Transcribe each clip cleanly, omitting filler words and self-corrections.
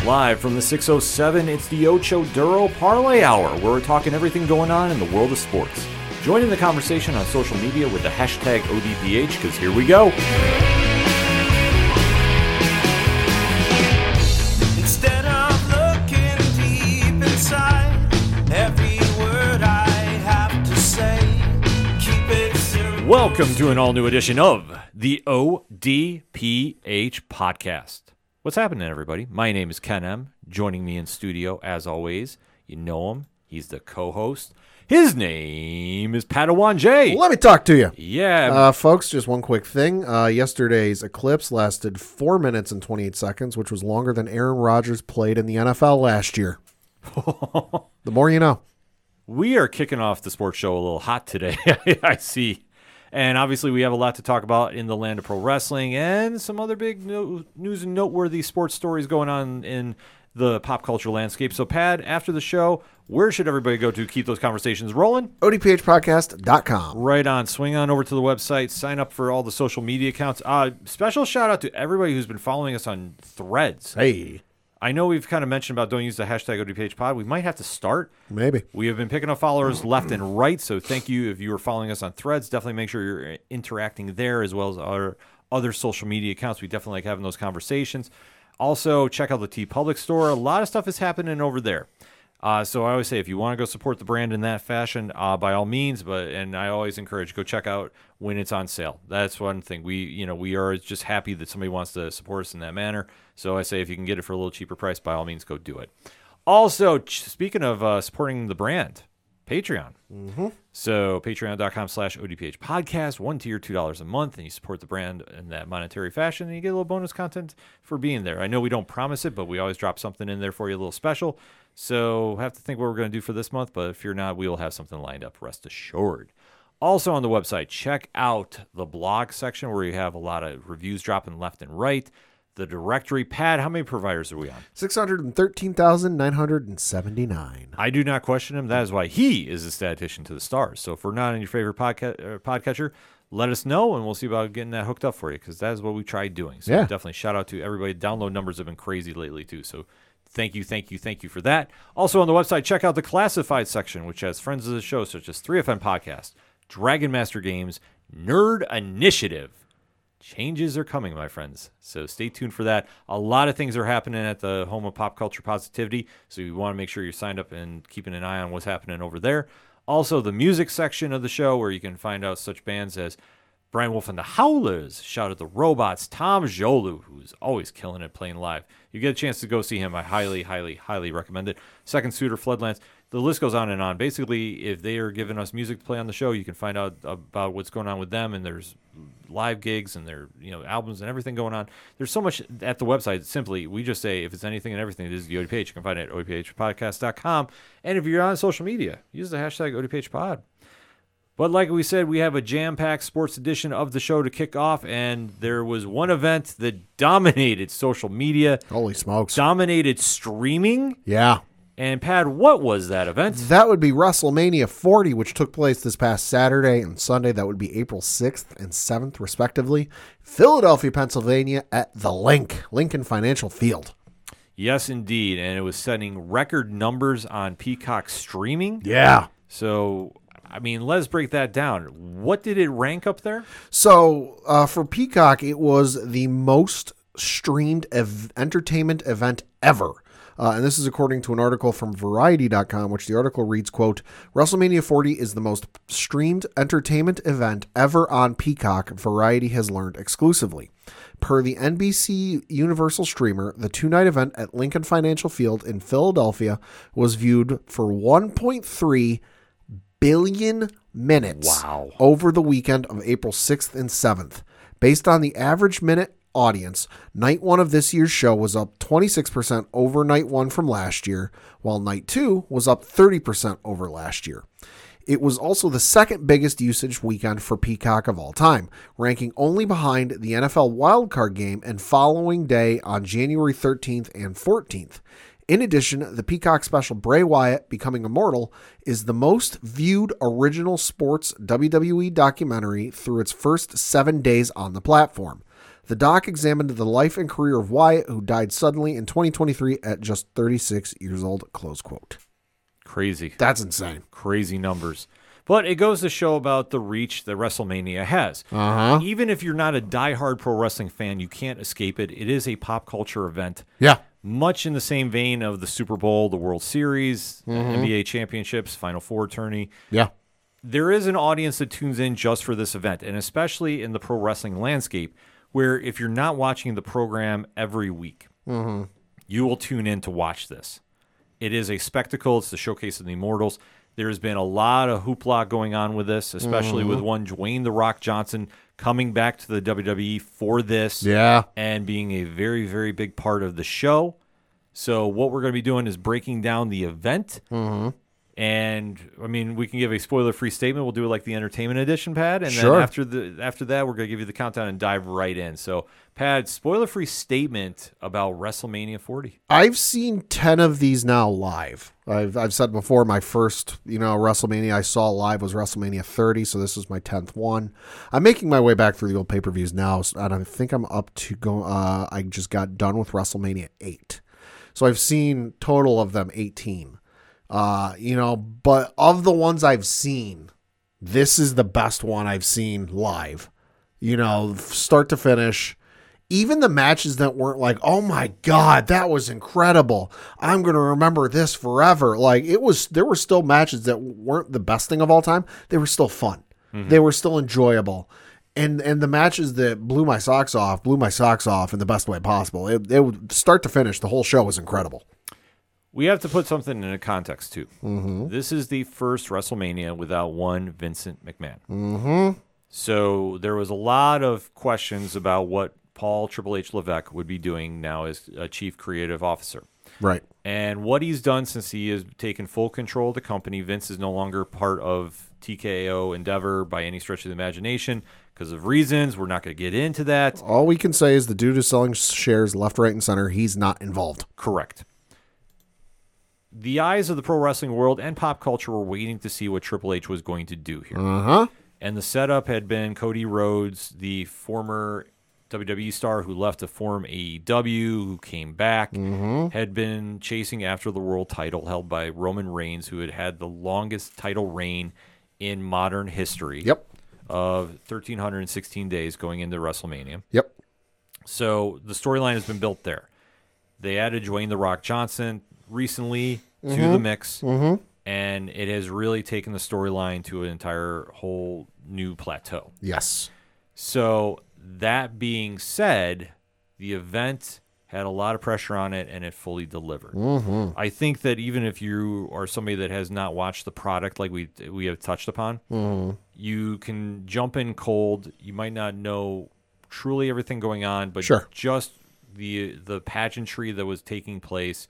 Live from the 607, it's the Ocho Duro Parlay Hour, where we're talking everything going on in the world of sports. Join in the conversation on social media with the hashtag ODPH, because here we go. Instead of looking deep inside, every word I have to say, keep it simple. Welcome to an all-new edition of the ODPH podcast. What's happening, everybody? My name is Ken M. Joining me in studio, as always, you know him. He's the co-host. His name is Padawan J. Let me talk to you. Yeah. Folks, just one quick thing. Yesterday's eclipse lasted 4 minutes and 28 seconds, which was longer than Aaron Rodgers played in the NFL last year. The more you know. We are kicking off the sports show a little hot today, I see. And obviously we have a lot to talk about in the land of pro wrestling and some other big news and noteworthy sports stories going on in the pop culture landscape. So, Pad, after the show, where should everybody go to keep those conversations rolling? ODPHpodcast.com. Right on. Swing on over to the website. Sign up for all the social media accounts. Special shout out to everybody who's been following us on Threads. Hey. I know we've kind of mentioned about don't use the hashtag ODPHpod. We might have to start. Maybe. We have been picking up followers left and right, so thank you if you are following us on Threads. Definitely make sure you're interacting there as well as our other social media accounts. We definitely like having those conversations. Also, check out the TeePublic store. A lot of stuff is happening over there. So I always say if you want to go support the brand in that fashion, by all means. And I always encourage go check out when it's on sale. That's one thing. We are just happy that somebody wants to support us in that manner. So I say if you can get it for a little cheaper price, by all means, go do it. Also, speaking of supporting the brand, Patreon. Mm-hmm. So patreon.com/ODPH podcast, one tier, $2 a month, and you support the brand in that monetary fashion, and you get a little bonus content for being there. I know we don't promise it, but we always drop something in there for you, a little special. So have to think what we're going to do for this month, but if you're not, we will have something lined up, rest assured. Also on the website, check out the blog section where you have a lot of reviews dropping left and right. The directory. Pad, how many providers are we on? 613,979. I do not question him. That is why he is a statistician to the stars. So if we're not on your favorite podcatcher, let us know, and we'll see about getting that hooked up for you, because that is what we tried doing. So yeah. Definitely shout out to everybody. Download numbers have been crazy lately, too. So thank you for that. Also on the website, check out the classified section, which has friends of the show such as 3FM Podcast, Dragon Master Games, Nerd Initiative. Changes are coming, my friends. So stay tuned for that. A lot of things are happening at the home of pop culture positivity. So you want to make sure you're signed up and keeping an eye on what's happening over there. Also, the music section of the show where you can find out such bands as Brian Wolf and the Howlers, Shout at the Robots, Tom Jolu, who's always killing it playing live. You get a chance to go see him. I highly, highly, highly recommend it. Second Suitor, Floodlands. The list goes on and on. Basically, if they are giving us music to play on the show, you can find out about what's going on with them, and there's live gigs and their albums and everything going on. There's so much at the website. Simply, we just say if it's anything and everything, this is the ODPH. You can find it at odphpodcast.com. And if you're on social media, use the hashtag ODPHpod. But like we said, we have a jam-packed sports edition of the show to kick off, and there was one event that dominated social media. Holy smokes. Dominated streaming. Yeah. And, Pad, what was that event? That would be WrestleMania 40, which took place this past Saturday and Sunday. That would be April 6th and 7th, respectively. Philadelphia, Pennsylvania, at the Lincoln Financial Field. Yes, indeed. And it was setting record numbers on Peacock streaming. Yeah. So, I mean, let's break that down. What did it rank up there? So, for Peacock, it was the most streamed entertainment event ever. And this is according to an article from Variety.com, which the article reads, quote, WrestleMania 40 is the most streamed entertainment event ever on Peacock, Variety has learned exclusively. Per the NBC Universal streamer, the two-night event at Lincoln Financial Field in Philadelphia was viewed for 1.3 billion minutes over the weekend of April 6th and 7th. Based on the average minute audience, night one of this year's show was up 26% over night one from last year, while night two was up 30% over last year. It was also the second biggest usage weekend for Peacock of all time, ranking only behind the NFL wildcard game and following day on January 13th and 14th. In addition, the Peacock special Bray Wyatt Becoming Immortal is the most viewed original sports WWE documentary through its first 7 days on the platform. The doc examined the life and career of Wyatt, who died suddenly in 2023 at just 36 years old, close quote. Crazy. That's insane. Crazy numbers. But it goes to show about the reach that WrestleMania has. Uh-huh. Even if you're not a diehard pro wrestling fan, you can't escape it. It is a pop culture event. Yeah. Much in the same vein of the Super Bowl, the World Series, NBA championships, Final Four tourney. Yeah. There is an audience that tunes in just for this event, and especially in the pro wrestling landscape, where if you're not watching the program every week, you will tune in to watch this. It is a spectacle. It's the showcase of the Immortals. There's been a lot of hoopla going on with this, especially with one Dwayne "The Rock" Johnson coming back to the WWE for this and being a very, very big part of the show. So what we're going to be doing is breaking down the event. And, I mean, we can give a spoiler-free statement. We'll do it like the Entertainment Edition, Pad. And then after that, we're going to give you the countdown and dive right in. So, Pad, spoiler-free statement about WrestleMania 40. I've seen 10 of these now live. I've said before, my first, WrestleMania I saw live was WrestleMania 30, so this was my 10th one. I'm making my way back through the old pay-per-views now, and I think I'm up to go. I just got done with WrestleMania 8. So I've seen total of them 18. But of the ones I've seen, this is the best one I've seen live, start to finish. Even the matches that weren't like, oh my God, that was incredible, I'm going to remember this forever. Like there were still matches that weren't the best thing of all time. They were still fun. They were still enjoyable. And the matches that blew my socks off in the best way possible. It start to finish, the whole show was incredible. We have to put something in a context, too. This is the first WrestleMania without one Vincent McMahon. So there was a lot of questions about what Paul Triple H Levesque would be doing now as a chief creative officer. Right. And what he's done since he has taken full control of the company, Vince is no longer part of TKO Endeavor by any stretch of the imagination because of reasons. We're not going to get into that. All we can say is the dude is selling shares left, right, and center. He's not involved. Correct. The eyes of the pro wrestling world and pop culture were waiting to see what Triple H was going to do here. And the setup had been Cody Rhodes, the former WWE star who left to form AEW, who came back, had been chasing after the world title held by Roman Reigns, who had the longest title reign in modern history of 1,316 days going into WrestleMania. So the storyline has been built there. They added Dwayne "The Rock" Johnson recently to the mix, and it has really taken the storyline to an entire whole new plateau. Yes. So that being said, the event had a lot of pressure on it, and it fully delivered. I think that even if you are somebody that has not watched the product like we have touched upon, you can jump in cold. You might not know truly everything going on, but just the pageantry that was taking place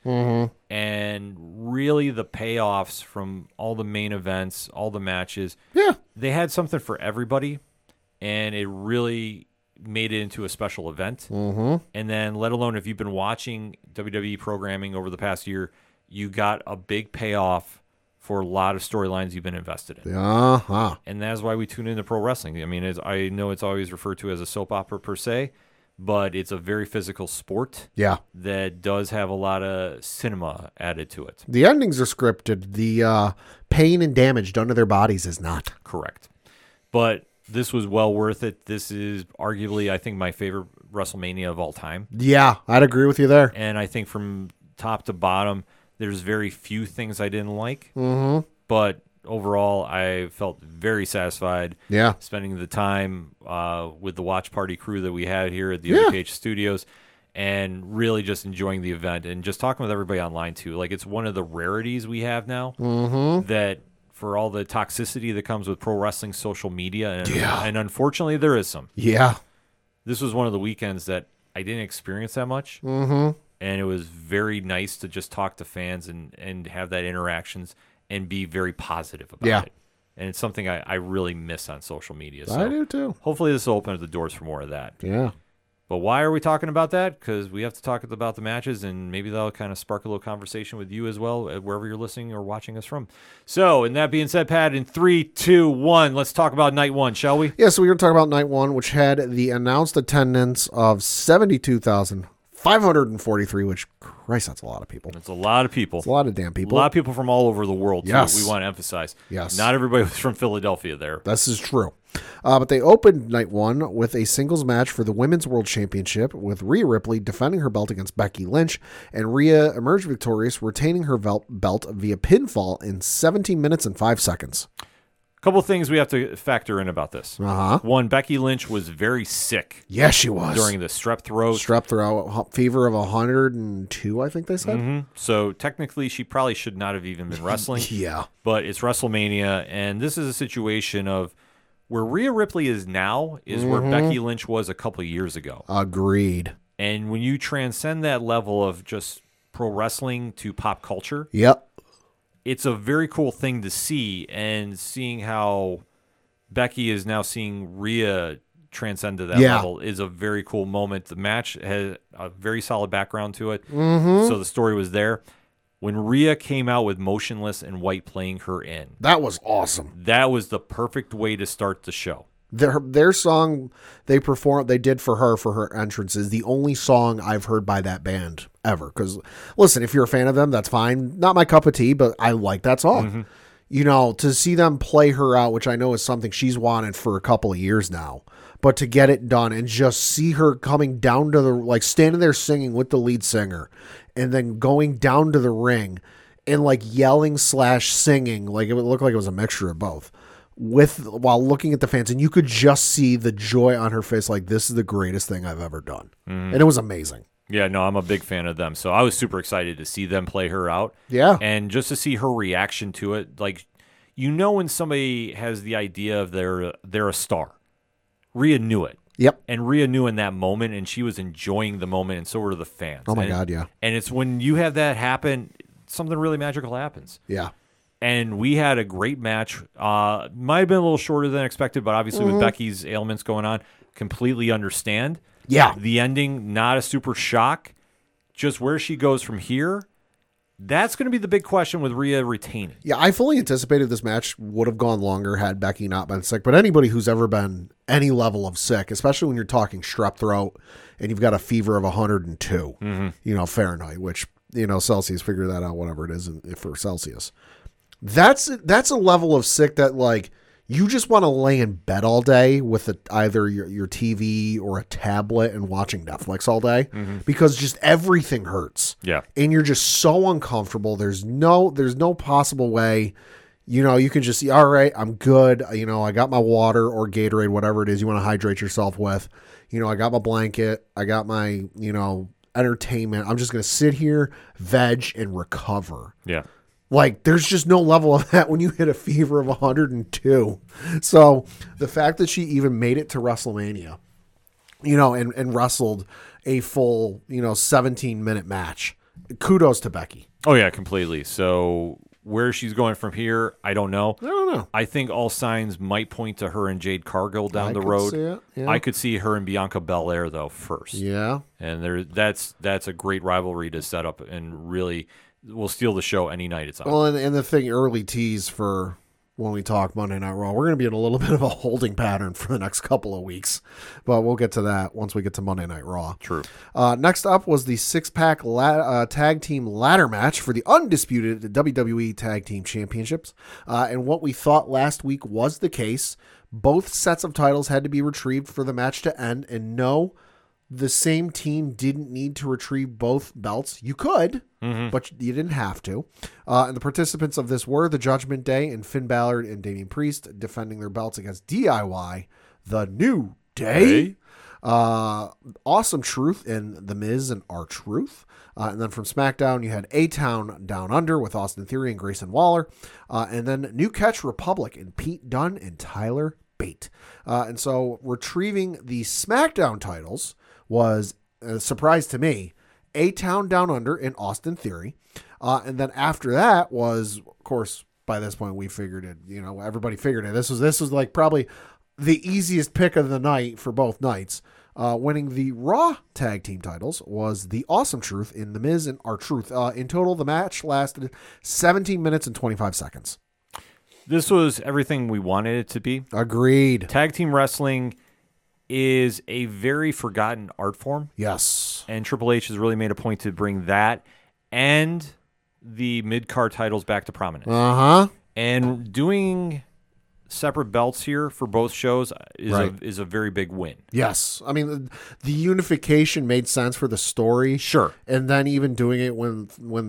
and really the payoffs from all the main events, all the matches. They had something for everybody, and it really made it into a special event. And then let alone if you've been watching WWE programming over the past year, you got a big payoff for a lot of storylines you've been invested in. And that's why we tune into pro wrestling. I mean, I know it's always referred to as a soap opera per se, but it's a very physical sport that does have a lot of cinema added to it. The endings are scripted. The pain and damage done to their bodies is not. Correct. But this was well worth it. This is arguably, I think, my favorite WrestleMania of all time. Yeah, I'd agree with you there. And I think from top to bottom, there's very few things I didn't like. But overall, I felt very satisfied spending the time with the watch party crew that we had here at the OPH Studios and really just enjoying the event and just talking with everybody online, too. Like, it's one of the rarities we have now that for all the toxicity that comes with pro wrestling social media, and unfortunately, there is some. This was one of the weekends that I didn't experience that much, and it was very nice to just talk to fans and have that interactions and be very positive about it. And it's something I really miss on social media. So I do too. Hopefully this will open up the doors for more of that. But why are we talking about that? Because we have to talk about the matches, and maybe that'll kind of spark a little conversation with you as well, wherever you're listening or watching us from. So, and that being said, Pat, in 3, 2, 1, let's talk about night one, shall we? Yeah, so we're going to talk about night one, which had the announced attendance of 72,543, which, Christ, that's a lot of people. It's a lot of people. It's a lot of damn people. A lot of people from all over the world, too. Yes. We want to emphasize. Yes. Not everybody was from Philadelphia there. This is true. But they opened night one with a singles match for the Women's World Championship, with Rhea Ripley defending her belt against Becky Lynch, and Rhea emerged victorious, retaining her belt via pinfall in 17 minutes and 5 seconds. Couple of things we have to factor in about this. Uh-huh. One, Becky Lynch was very sick Yes, she was. during the strep throat. Strep throat, fever of 102, I think they said. Mhm. So technically, she probably should not have even been wrestling. Yeah. But it's WrestleMania, and this is a situation of where Rhea Ripley is now is where Becky Lynch was a couple of years ago. Agreed. And when you transcend that level of just pro wrestling to pop culture, Yep. it's a very cool thing to see, and seeing how Becky is now seeing Rhea transcend to that level is a very cool moment. The match has a very solid background to it, so the story was there. When Rhea came out with Motionless and White playing her in, That was awesome. that was the perfect way to start the show. Their song they did for her entrance is the only song I've heard by that band ever. Because listen, if you're a fan of them, that's fine. Not my cup of tea, but I like that song. You know, to see them play her out, which I know is something she's wanted for a couple of years now, but to get it done and just see her coming down to standing there singing with the lead singer, and then going down to the ring and yelling / singing, it would look like it was a mixture of both, while looking at the fans, and you could just see the joy on her face, this is the greatest thing I've ever done. And it was amazing. Yeah, no, I'm a big fan of them. So I was super excited to see them play her out. Yeah. And just to see her reaction to it. When somebody has the idea of they're a star. Rhea knew it. Yep. And Rhea knew in that moment, and she was enjoying the moment, and so were the fans. Oh my God, yeah. And it's when you have that happen, something really magical happens. Yeah. And we had a great match. Might have been a little shorter than expected, but obviously with Becky's ailments going on, completely understand. Yeah. The ending, not a super shock. Just where she goes from here, that's going to be the big question with Rhea retaining. Yeah, I fully anticipated this match would have gone longer had Becky not been sick. But anybody who's ever been any level of sick, especially when you're talking strep throat and you've got a fever of 102, Fahrenheit, which, Celsius, figure that out, whatever it is for Celsius. That's a level of sick that you just want to lay in bed all day with either your TV or a tablet and watching Netflix all day because just everything hurts. Yeah. And you're just so uncomfortable. There's no possible way, you can just see, all right, I'm good. I got my water or Gatorade, whatever it is you want to hydrate yourself with. I got my blanket. I got my, entertainment. I'm just going to sit here, veg, and recover. Yeah. There's just no level of that when you hit a fever of 102. So the fact that she even made it to WrestleMania, and wrestled a full, 17-minute match, kudos to Becky. Oh, yeah, completely. So where she's going from here, I don't know. I don't know. I think all signs might point to her and Jade Cargill down the could road. see it, yeah. I could see her and Bianca Belair, though, first. Yeah. And that's a great rivalry to set up, and really will steal the show any night it's on. Well, and the thing, early tease for when we talk Monday Night Raw, we're going to be in a little bit of a holding pattern for the next couple of weeks, but we'll get to that once we get to Monday Night Raw. True. Next up was the six-pack tag team ladder match for the undisputed WWE Tag Team Championships, and what we thought last week was the case. Both sets of titles had to be retrieved for the match to end, and no, the same team didn't need to retrieve both belts. You could, but you didn't have to. And the participants of this were the Judgment Day and Finn Balor and Damian Priest defending their belts against DIY, The New Day, Awesome Truth and The Miz and R-Truth. And then from SmackDown, you had A-Town Down Under with Austin Theory and Grayson Waller. And then New Catch Republic and Pete Dunne and Tyler Bate. And so retrieving the SmackDown titles was a surprise to me. A-Town Down Under and Austin Theory. And then after that was, of course, by this point we figured it, everybody figured it. This was probably the easiest pick of the night for both nights. Winning the Raw Tag Team titles was the Awesome Truth in The Miz and R-Truth. In total, the match lasted 17 minutes and 25 seconds. This was everything we wanted it to be. Agreed. Tag team wrestling is a very forgotten art form. Yes. And Triple H has really made a point to bring that and the mid-card titles back to prominence. Uh-huh. And doing separate belts here for both shows is Right. is a very big win. Yes. I mean, the unification made sense for the story. Sure. And then even doing it when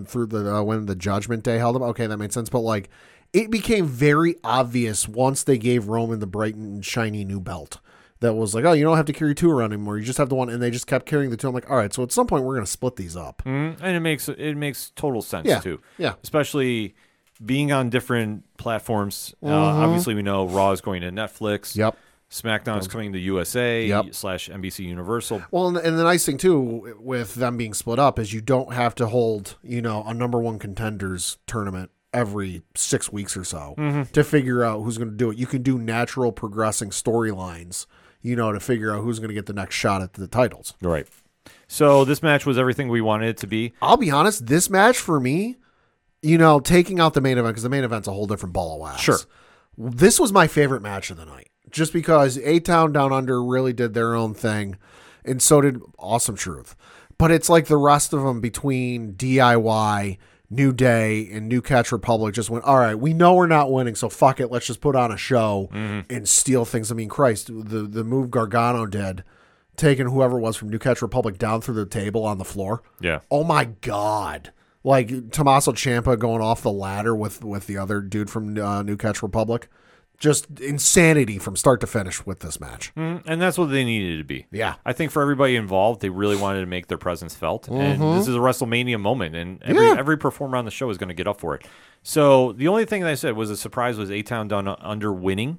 the Judgment Day held up, okay, that made sense. But like, it became very obvious once they gave Roman the bright and shiny new belt. That was like, oh, you don't have to carry two around anymore. You just have the one, and they just kept carrying the two. I'm like, all right, so at some point we're going to split these up. And it makes total sense Yeah. too. Yeah. Especially being on different platforms. Obviously, we know Raw is going to Netflix. Yep. SmackDown is coming to USA Yep. / NBC Universal. Well, and the nice thing too with them being split up is you don't have to hold, a number one contenders tournament every 6 weeks or so to figure out who's going to do it. You can do natural progressing storylines, to figure out who's going to get the next shot at the titles. Right. So this match was everything we wanted it to be. I'll be honest, this match for me, taking out the main event, because the main event's a whole different ball of wax. Sure. This was my favorite match of the night, just because A-Town Down Under really did their own thing, and so did Awesome Truth. But it's like the rest of them between DIY, New Day, and New Catch Republic just went, all right, we know we're not winning, so fuck it, let's just put on a show and steal things. I mean, Christ, the move Gargano did, taking whoever it was from New Catch Republic down through the table on the floor. Yeah. Oh my God. Like Tommaso Ciampa going off the ladder with the other dude from New Catch Republic. Just insanity from start to finish with this match. And that's what they needed to be. Yeah. I think for everybody involved, they really wanted to make their presence felt. And this is a WrestleMania moment, and every performer on the show is going to get up for it. So the only thing that I said was a surprise was A-Town Down Under winning.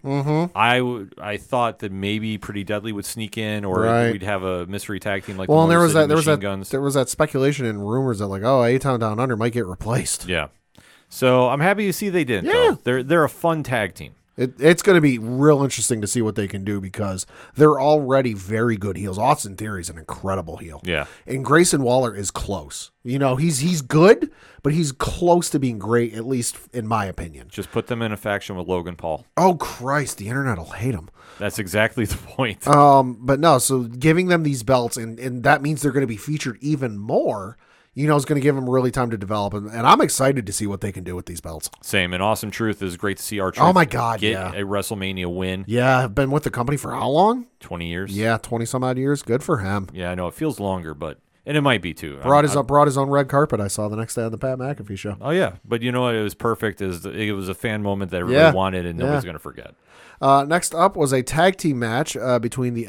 I thought that maybe Pretty Deadly would sneak in, or Right. we'd have a mystery tag team like Well, and the there was Motor that City Machine Guns. there was that speculation and rumors that like, oh, A-Town Down Under might get replaced. Yeah. So I'm happy to see they didn't. Yeah. Though. They're a fun tag team. It's going to be real interesting to see what they can do because they're already very good heels. Austin Theory is an incredible heel. Yeah. And Grayson Waller is close. He's good, but he's close to being great, at least in my opinion. Just put them in a faction with Logan Paul. Oh, Christ, the internet will hate him. That's exactly the point. But no, so giving them these belts, and that means they're going to be featured even more, is going to give them really time to develop. And I'm excited to see what they can do with these belts. Same. And Awesome Truth is great to see R-Truth Oh, my God, get yeah. a WrestleMania win. Yeah, I've been with the company for how long? 20 years. Yeah, 20-some-odd years. Good for him. Yeah, I know. It feels longer, and it might be too. Brought his own red carpet I saw the next day on the Pat McAfee show. Oh, yeah. But you know what? It was perfect. It was a fan moment that everybody wanted, and nobody's going to forget. Next up was a tag team match between the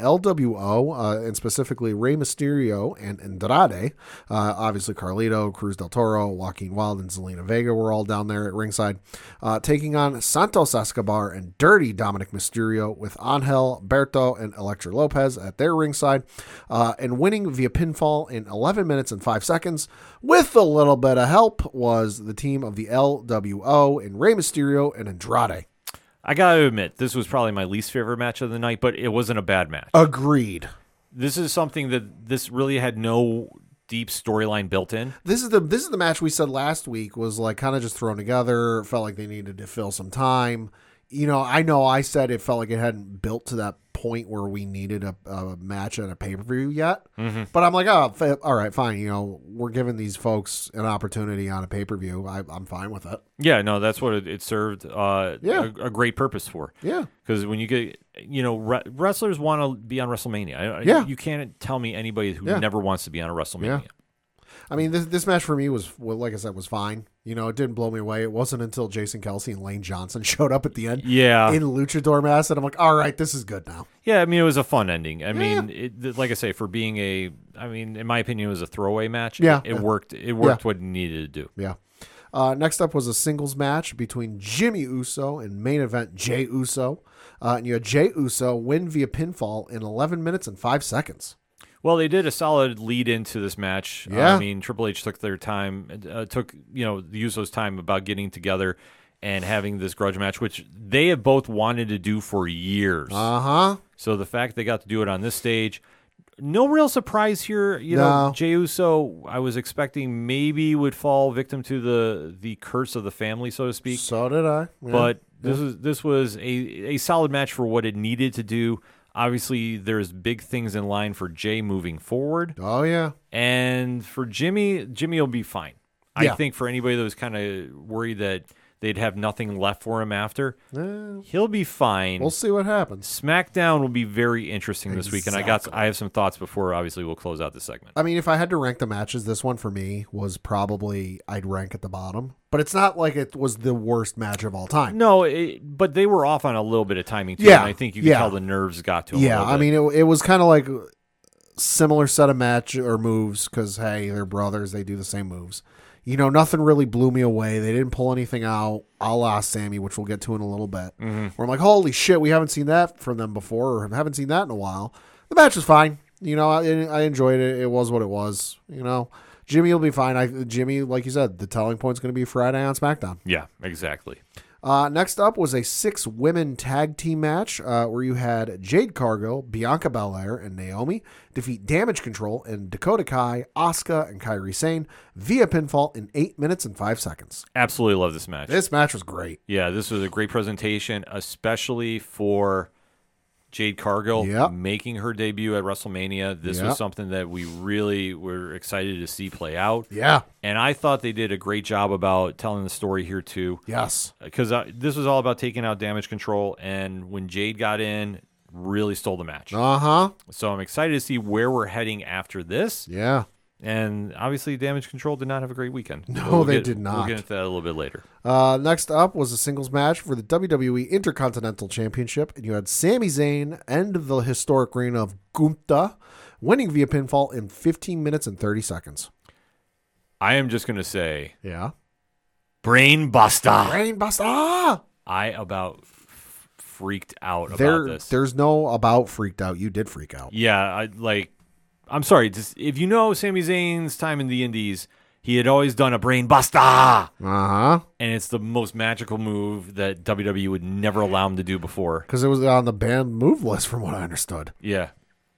LWO and specifically Rey Mysterio and Andrade. Obviously, Carlito, Cruz del Toro, Joaquin Wilde, and Zelina Vega were all down there at ringside, taking on Santos Escobar and Dirty Dominic Mysterio with Angel, Berto, and Elektra Lopez at their ringside, and winning via pinfall in 11 minutes and 5 seconds. With a little bit of help was the team of the LWO and Rey Mysterio and Andrade. I got to admit, this was probably my least favorite match of the night, but it wasn't a bad match. Agreed. This is something that this really had no deep storyline built in. This is the match we said last week was like kind of just thrown together. Felt like they needed to fill some time. I know I said it felt like it hadn't built to that point where we needed a match at a pay-per-view yet. But I'm like, oh, all right, fine. We're giving these folks an opportunity on a pay-per-view. I'm fine with it. Yeah, no, that's what it served a great purpose for. Yeah. Because when you get, wrestlers want to be on WrestleMania. Yeah. You can't tell me anybody who Yeah. never wants to be on a WrestleMania. Yeah. I mean, this match for me was, like I said, was fine. It didn't blow me away. It wasn't until Jason Kelsey and Lane Johnson showed up at the end Yeah. in luchador masks, and I'm like, all right, this is good now. Yeah, I mean, it was a fun ending. I mean, like I say, for being in my opinion, it was a throwaway match. Yeah. It worked. It worked what it needed to do. Yeah. Next up was a singles match between Jimmy Uso and main event Jey Uso. And you had Jey Uso win via pinfall in 11 minutes and 5 seconds. Well, they did a solid lead into this match. Yeah. I mean, Triple H took their time, took the Usos' time about getting together, and having this grudge match, which they have both wanted to do for years. Uh-huh. So the fact they got to do it on this stage, no real surprise here. You know, Jey Uso, I was expecting maybe would fall victim to the curse of the family, so to speak. So did I. Yeah. But this was a solid match for what it needed to do. Obviously, there's big things in line for Jey moving forward. Oh, yeah. And for Jimmy will be fine. Yeah. I think for anybody that was kind of worried that they'd have nothing left for him after, he'll be fine. We'll see what happens. SmackDown will be very interesting this week, and I have some thoughts before, obviously, we'll close out this segment. I mean, if I had to rank the matches, this one for me was probably, I'd rank at the bottom. But it's not like it was the worst match of all time. No, but they were off on a little bit of timing, too, Yeah. and I think you can tell the nerves got to them a Yeah, little I bit. mean, it was kind of like similar set of match or moves because, hey, they're brothers. They do the same moves. You know, nothing really blew me away. They didn't pull anything out, a la Sammy, which we'll get to in a little bit. Mm-hmm. Where I'm like, holy shit, we haven't seen that from them before, or haven't seen that in a while. The match was fine. You know, I enjoyed it. It was what it was. You know, Jimmy will be fine. Jimmy, like you said, the telling point's going to be Friday on SmackDown. Yeah, exactly. Next up was a 6-women tag team match where you had Jade Cargill, Bianca Belair, and Naomi defeat Damage Control and Dakota Kai, Asuka, and Kairi Sane via pinfall in 8 minutes and 5 seconds. Absolutely love this match. This match was great. Yeah, this was a great presentation, especially for Jade Cargill making her debut at WrestleMania. This was something that we really were excited to see play out. Yeah. And I thought they did a great job about telling the story here, too. Yes. Because this was all about taking out Damage Control, and when Jade got in, really stole the match. Uh-huh. So I'm excited to see where we're heading after this. Yeah. And obviously, Damage Control did not have a great weekend. No, they did not. We'll get into that a little bit later. Next up was a singles match for the WWE Intercontinental Championship, and you had Sami Zayn end the historic reign of Gunther, winning via pinfall in 15 minutes and 30 seconds. I am just going to say, Yeah. Brain Buster. Brain Buster! I about freaked out about this. There's no about freaked out. You did freak out. Yeah, I'm sorry. Just, if you know Sami Zayn's time in the Indies, he had always done a Brain Buster. Uh-huh. And it's the most magical move that WWE would never allow him to do before. Because it was on the banned move list from what I understood. Yeah.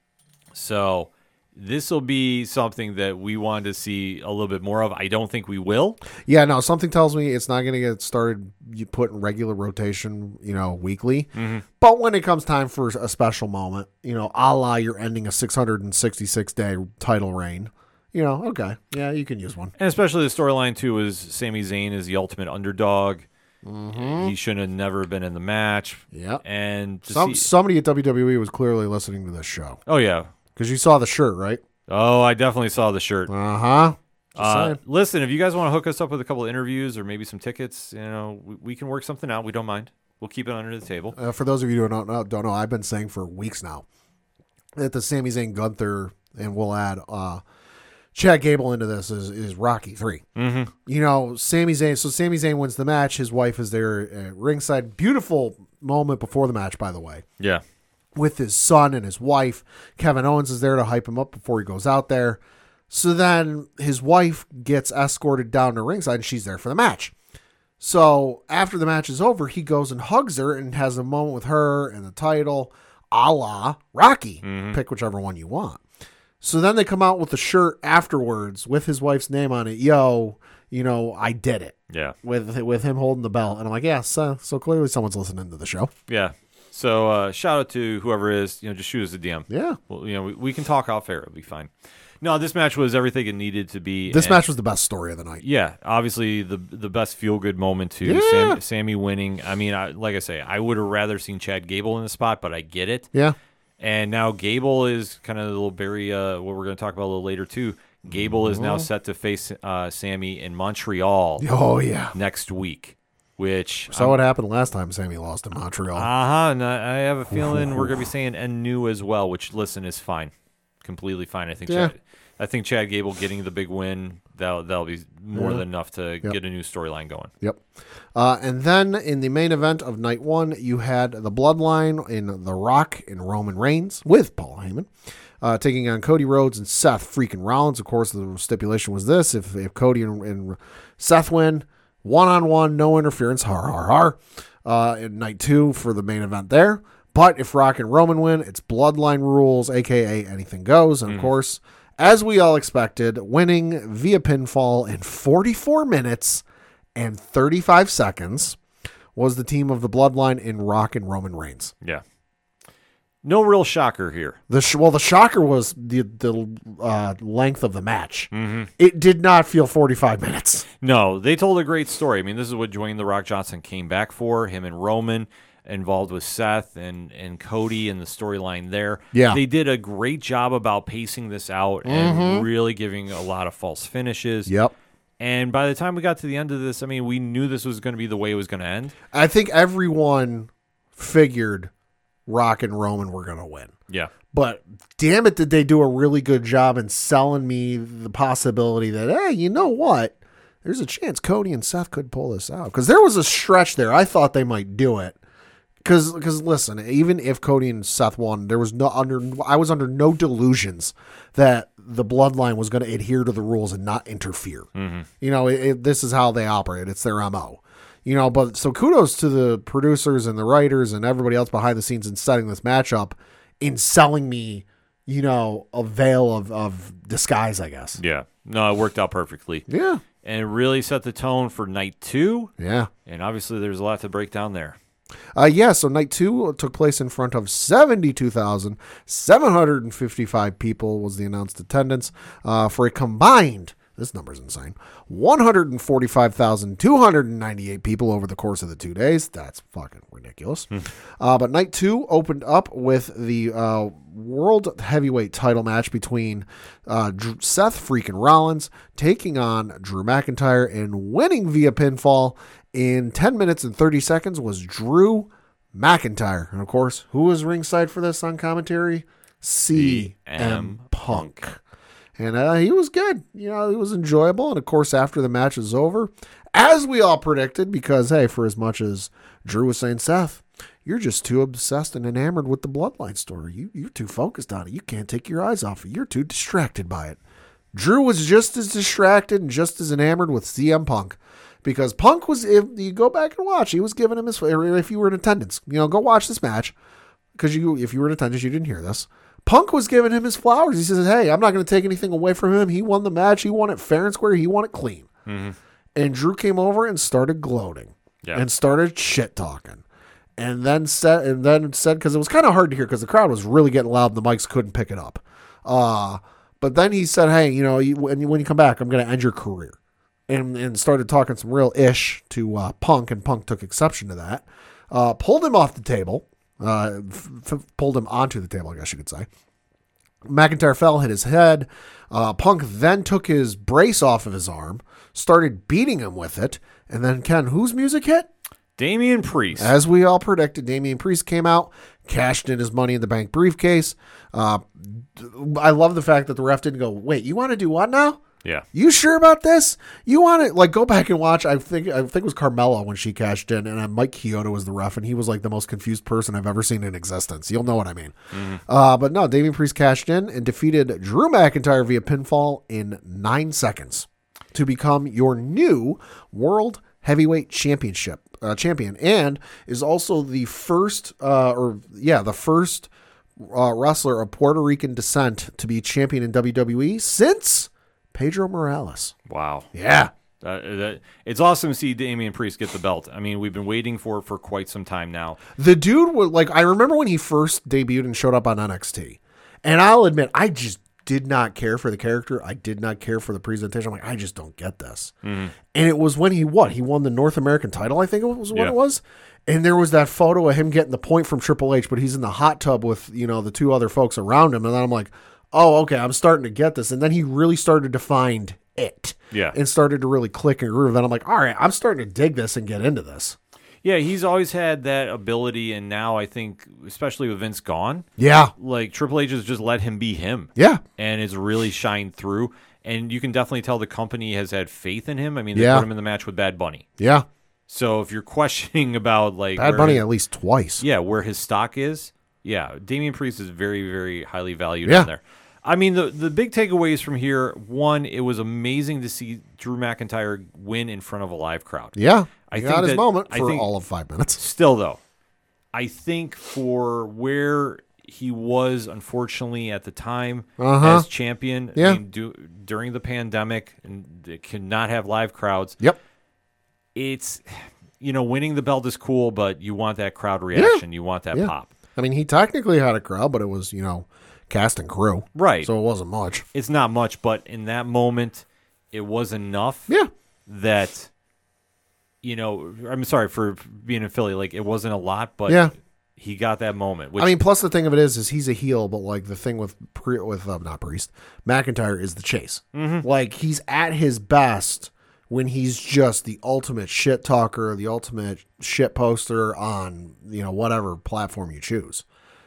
So this will be something that we want to see a little bit more of. I don't think we will. Yeah, no, something tells me it's not going to get started you put in regular rotation, weekly. Mm-hmm. But when it comes time for a special moment, a la you're ending a 666-day title reign, okay. Yeah, you can use one. And especially the storyline, too, is Sami Zayn is the ultimate underdog. Mm-hmm. He shouldn't have never been in the match. Yeah. And somebody at WWE was clearly listening to this show. Oh, yeah. Because you saw the shirt, right? Oh, I definitely saw the shirt. Uh-huh. Listen, if you guys want to hook us up with a couple of interviews or maybe some tickets, we can work something out. We don't mind. We'll keep it under the table. For those of you who don't know, I've been saying for weeks now that the Sami Zayn Gunther, and we'll add Chad Gable into this, is Rocky 3. Mm-hmm. Sami Zayn. So Sami Zayn wins the match. His wife is there at ringside. Beautiful moment before the match, by the way. Yeah. With his son and his wife. Kevin Owens is there to hype him up before he goes out there. So then his wife gets escorted down to ringside, and she's there for the match. So after the match is over, he goes and hugs her and has a moment with her and the title, a la Rocky. Mm-hmm. Pick whichever one you want. So then they come out with the shirt afterwards with his wife's name on it. Yo, I did it. Yeah. With him holding the belt. And I'm like, yeah, so clearly someone's listening to the show. Yeah. So shout out to whoever it is, just shoot us a DM. Yeah. Well, we can talk off air. It'll be fine. No, this match was everything it needed to be. This match was the best story of the night. Yeah, obviously the best feel-good moment too. Yeah. Sammy winning. I mean, like I say, I would have rather seen Chad Gable in the spot, but I get it. Yeah. And now Gable is kind of a little very, what we're going to talk about a little later too. Gable is now set to face Sammy in Montreal. Oh, yeah. Next week, which... So what happened last time Sammy lost in Montreal? And I have a feeling we're going to be saying en new as well, which, listen, is fine. Completely fine. I think Chad Gable getting the big win, that'll be more than enough to get a new storyline going. Yep. And then in the main event of night one, you had the Bloodline in The Rock and Roman Reigns with Paul Heyman taking on Cody Rhodes and Seth freaking Rollins. Of course, the stipulation was this: if Cody and Seth win, 1-on-1, no interference, in night 2 for the main event there. But if Rock and Roman win, it's bloodline rules, a.k.a. anything goes. And, of course, as we all expected, winning via pinfall in 44 minutes and 35 seconds was the team of the bloodline in Rock and Roman Reigns. Yeah. No real shocker here. The shocker was the length of the match. It did not feel 45 minutes. No, they told a great story. I mean, this is what Dwayne The Rock Johnson came back for, him and Roman, involved with Seth and Cody and the storyline there. Yeah. They did a great job about pacing this out and really giving a lot of false finishes. Yep. And by the time we got to the end of this, I mean, we knew this was going to be the way it was going to end. I think everyone figured Rock and Roman were going to win. Yeah. But damn it, did they do a really good job in selling me the possibility that, hey, you know what? There's a chance Cody and Seth could pull this out. Because there was a stretch there. I thought they might do it. Because listen, even if Cody and Seth won, I was under no delusions that the bloodline was going to adhere to the rules and not interfere. You know, this is how they operate. It's their MO. You know, but so kudos to the producers and the writers and everybody else behind the scenes in setting this matchup, in selling me, you know, a veil of disguise, I guess. Yeah. No, it worked out perfectly. Yeah. And it really set the tone for night 2. Yeah. And obviously there's a lot to break down there. So night 2 took place in front of 72,755 people was the announced attendance for a combined, this number's insane, 145,298 people over the course of the 2 days. That's fucking ridiculous. But night 2 opened up with the World Heavyweight title match between Seth freaking Rollins taking on Drew McIntyre, and winning via pinfall in 10 minutes and 30 seconds was Drew McIntyre. And, of course, who was ringside for this on commentary? CM Punk. And he was good. You know, it was enjoyable. And, of course, after the match was over, as we all predicted, because, hey, for as much as Drew was saying, Seth, you're just too obsessed and enamored with the bloodline story. You're too focused on it. You can't take your eyes off it. You're too distracted by it. Drew was just as distracted and just as enamored with CM Punk. Because Punk was, if you go back and watch, he was giving him his, if you were in attendance, you know, go watch this match. Because if you were in attendance, you didn't hear this. Punk was giving him his flowers. He says, hey, I'm not going to take anything away from him. He won the match. He won it fair and square. He won it clean. And Drew came over and started gloating. And started shit talking. And then said, because it was kind of hard to hear because the crowd was really getting loud and the mics couldn't pick it up. But then he said, hey, you know, when you come back, I'm going to end your career. And started talking some real ish to Punk, and Punk took exception to that. Pulled him off the table. Pulled him onto the table, I guess you could say. McIntyre fell, hit his head. Punk then took his brace off of his arm, started beating him with it. And then, Ken, whose music hit? Damian Priest. As we all predicted, Damian Priest came out, cashed in his Money in the Bank briefcase. I love the fact that the ref didn't go, wait, you want to do what now? Yeah. You sure about this? You want to, like, go back and watch. I think it was Carmella when she cashed in, and Mike Chioda was the ref, and he was like the most confused person I've ever seen in existence. You'll know what I mean. But no, Damian Priest cashed in and defeated Drew McIntyre via pinfall in 9 seconds to become your new World Heavyweight Championship champion, and is also the first, wrestler of Puerto Rican descent to be champion in WWE since Pedro Morales. Wow. Yeah. It's awesome to see Damian Priest get the belt. I mean, we've been waiting for it for quite some time now. The dude was like, I remember when he first debuted and showed up on NXT. And I'll admit, I just did not care for the character. I did not care for the presentation. I'm like, I just don't get this. And it was when he won the North American title, I think it was what it was. And there was that photo of him getting the point from Triple H, but he's in the hot tub with, you know, the two other folks around him. And then I'm like, oh, okay, I'm starting to get this. And then he really started to find it. Yeah. And started to really click and groove. Then I'm like, all right, I'm starting to dig this and get into this. Yeah, he's always had that ability, and now I think, especially with Vince gone, like Triple H has just let him be him. Yeah. And it's really shined through. And you can definitely tell the company has had faith in him. I mean, they put him in the match with Bad Bunny. Yeah. So if you're questioning about like Bad Bunny at least twice. Yeah, where his stock is, Damian Priest is very, very highly valued in there. I mean, the big takeaways from here, one, it was amazing to see Drew McIntyre win in front of a live crowd. Yeah. I He think got his that- moment I for think- all of 5 minutes. Still, though, I think for where he was, unfortunately, at the time as champion, Yeah. I mean, during the pandemic, and it could not have live crowds. Yep. It's, winning the belt is cool, but you want that crowd reaction. You want that Yeah. pop. I mean, he technically had a crowd, but it was, cast and crew. Right. So it wasn't much. It's not much, but in that moment, it was enough Yeah. that, I'm sorry for being in Philly. Like, it wasn't a lot, but Yeah. he got that moment. Which, I mean, plus the thing of it is he's a heel, but like the thing with not Priest, McIntyre is the chase. Mm-hmm. Like he's at his best when he's just the ultimate shit talker, the ultimate shit poster on whatever platform you choose.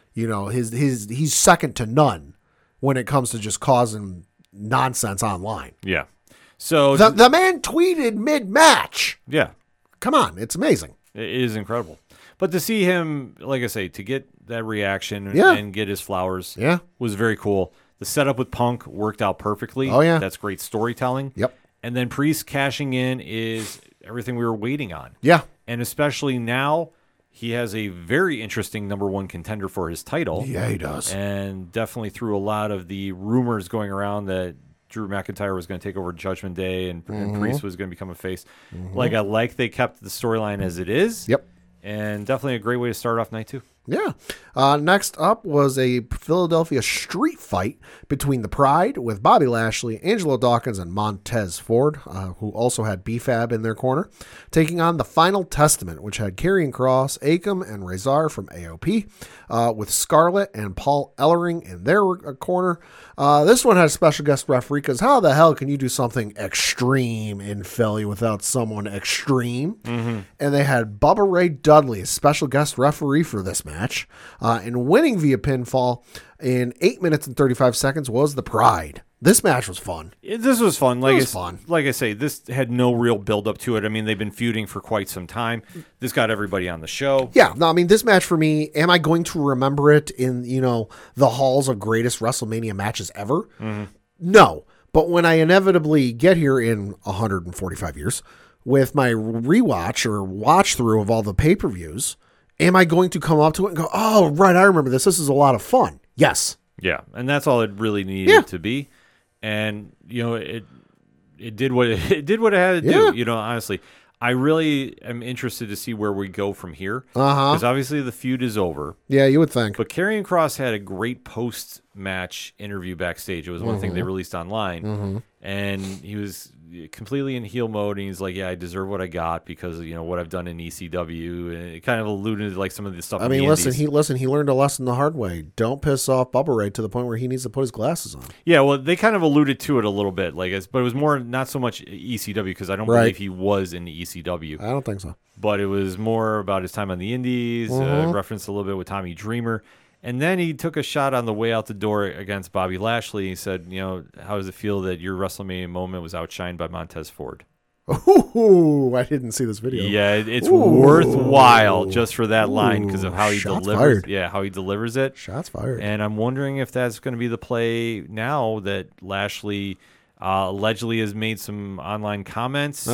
He's second to none when it comes to just causing nonsense online. yeah. So, The man tweeted mid-match. yeah. Come on, it's amazing. It is incredible. But to see him, like I say, to get that reaction Yeah. and get his flowers Yeah. was very cool. The setup with Punk worked out perfectly. Oh, yeah. That's great storytelling. Yep. And then Priest cashing in is everything we were waiting on. Yeah. And especially now, he has a very interesting number one contender for his title. Yeah, he does. And definitely through a lot of the rumors going around that Drew McIntyre was going to take over Judgment Day and Priest was going to become a face. Like, I like they kept the storyline as it is. Yep. And definitely a great way to start off night two. Yeah. Next up was a Philadelphia street fight between the Pride with Bobby Lashley, Angelo Dawkins, and Montez Ford, who also had B-Fab in their corner, taking on the Final Testament, which had Karrion Kross, Akam, and Razor from AOP, with Scarlett and Paul Ellering in their corner. This one had a special guest referee, because how the hell can you do something extreme in Philly without someone extreme? And they had Bubba Ray Dudley as special guest referee for this match. And winning via pinfall in 8 minutes and 35 seconds was the Pride. This match was fun. This was fun. Like was fun. Like I say, this had no real build up to it. I mean, they've been feuding for quite some time. This got everybody on the show. Yeah, no, I mean, this match for me, am I going to remember it in, the halls of greatest WrestleMania matches ever? No. But when I inevitably get here in 145 years with my rewatch or watch through of all the pay-per-views, am I going to come up to it and go, oh, right, I remember this. This is a lot of fun. Yes. Yeah, and that's all it really needed Yeah. to be. And it did what it did what it had to Yeah. do. Honestly, I really am interested to see where we go from here. Uh-huh. Because obviously the feud is over. Yeah, you would think. But Karrion Kross had a great post-match interview backstage. It was one thing they released online, and he was completely in heel mode. And he's like, "Yeah, I deserve what I got because what I've done in ECW." And it kind of alluded to like some of the stuff. I in mean, the listen, indies. he learned a lesson the hard way. Don't piss off Bubba Ray to the point where he needs to put his glasses on. Yeah, well, they kind of alluded to it a little bit, but it was more not so much ECW because I don't believe he was in the ECW. I don't think so. But it was more about his time on the Indies, referenced a little bit with Tommy Dreamer. And then he took a shot on the way out the door against Bobby Lashley. He said, how does it feel that your WrestleMania moment was outshined by Montez Ford? Ooh, I didn't see this video. Yeah, it's worthwhile just for that line because of how he Shots delivers. fired. Yeah, how he delivers it. Shots fired. And I'm wondering if that's going to be the play now that Lashley allegedly has made some online comments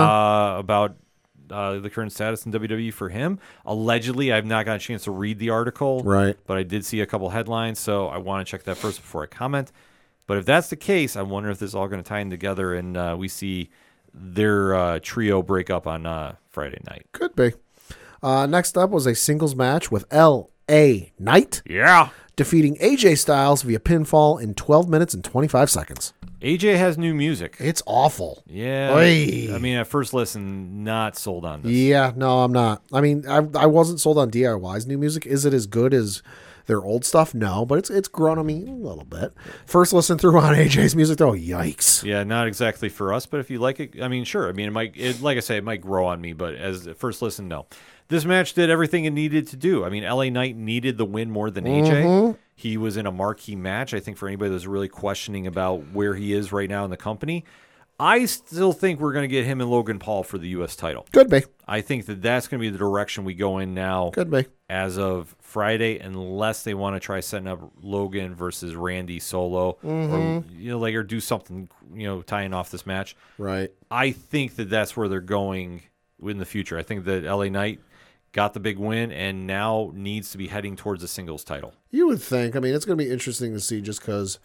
about the current status in WWE for him. Allegedly, I've not got a chance to read the article, Right. but I did see a couple headlines, so I want to check that first before I comment. But if that's the case, I wonder if this is all going to tie in together and we see their trio break up on Friday night. Could be. Next up was a singles match with L.A. Knight Yeah. defeating AJ Styles via pinfall in 12 minutes and 25 seconds. AJ has new music. It's awful. Yeah. Oy. I mean, at first listen, not sold on this. Yeah, no, I'm not. I mean, I wasn't sold on DIY's new music. Is it as good as their old stuff? No, but it's grown on me a little bit. First listen through on AJ's music, though, yikes. Yeah, not exactly for us, but if you like it, I mean, sure. I mean, like I say, it might grow on me, but as a first listen, no. This match did everything it needed to do. I mean, LA Knight needed the win more than AJ. He was in a marquee match, I think, for anybody that's really questioning about where he is right now in the company. I still think we're going to get him and Logan Paul for the U.S. title. Could be. I think that that's going to be the direction we go in now. Could be. As of Friday, unless they want to try setting up Logan versus Randy solo, or do something, tying off this match. Right. I think that that's where they're going in the future. I think that LA Knight got the big win and now needs to be heading towards a singles title. You would think. I mean, it's going to be interesting to see just because,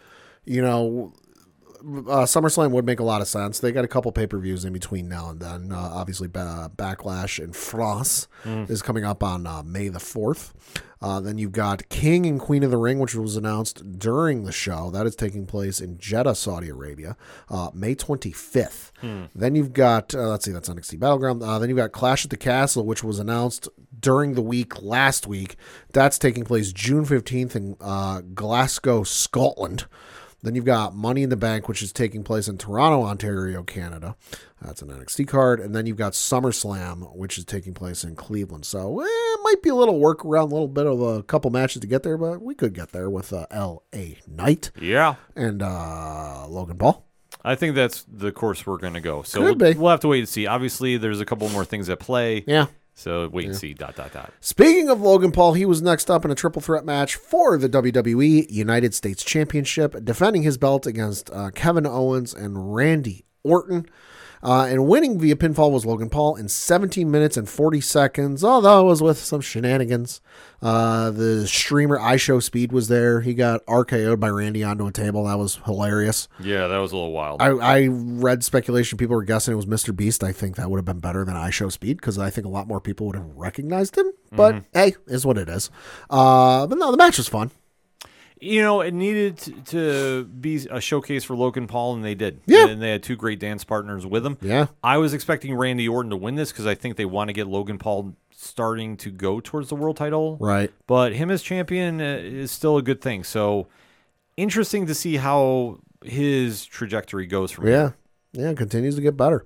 SummerSlam would make a lot of sense. They got a couple pay-per-views in between now and then. Obviously, Backlash in France is coming up on May the 4th. Then you've got King and Queen of the Ring, which was announced during the show. That is taking place in Jeddah, Saudi Arabia, May 25th. Then you've got, that's NXT Battleground. Then you've got Clash at the Castle, which was announced during the week last week. That's taking place June 15th in Glasgow, Scotland. Then you've got Money in the Bank, which is taking place in Toronto, Ontario, Canada. That's an NXT card. And then you've got SummerSlam, which is taking place in Cleveland. So it might be a little workaround, a little bit of a couple matches to get there, but we could get there with LA Knight. Yeah. And Logan Paul. I think that's the course we're going to go. So Could be. we'll have to wait and see. Obviously, there's a couple more things at play. Yeah. So wait and see. ... Speaking of Logan Paul, he was next up in a triple threat match for the WWE United States Championship, defending his belt against Kevin Owens and Randy Orton. And winning via pinfall was Logan Paul in 17 minutes and 40 seconds, although it was with some shenanigans. The streamer iShowSpeed was there. He got RKO'd by Randy onto a table. That was hilarious. Yeah, that was a little wild. I read speculation. People were guessing it was Mr. Beast. I think that would have been better than iShowSpeed because I think a lot more people would have recognized him. But hey, is what it is. But no, the match was fun. It needed to be a showcase for Logan Paul, and they did. Yeah. And they had two great dance partners with him. Yeah. I was expecting Randy Orton to win this because I think they want to get Logan Paul starting to go towards the world title. Right. But him as champion is still a good thing. So interesting to see how his trajectory goes from here. Yeah, it continues to get better.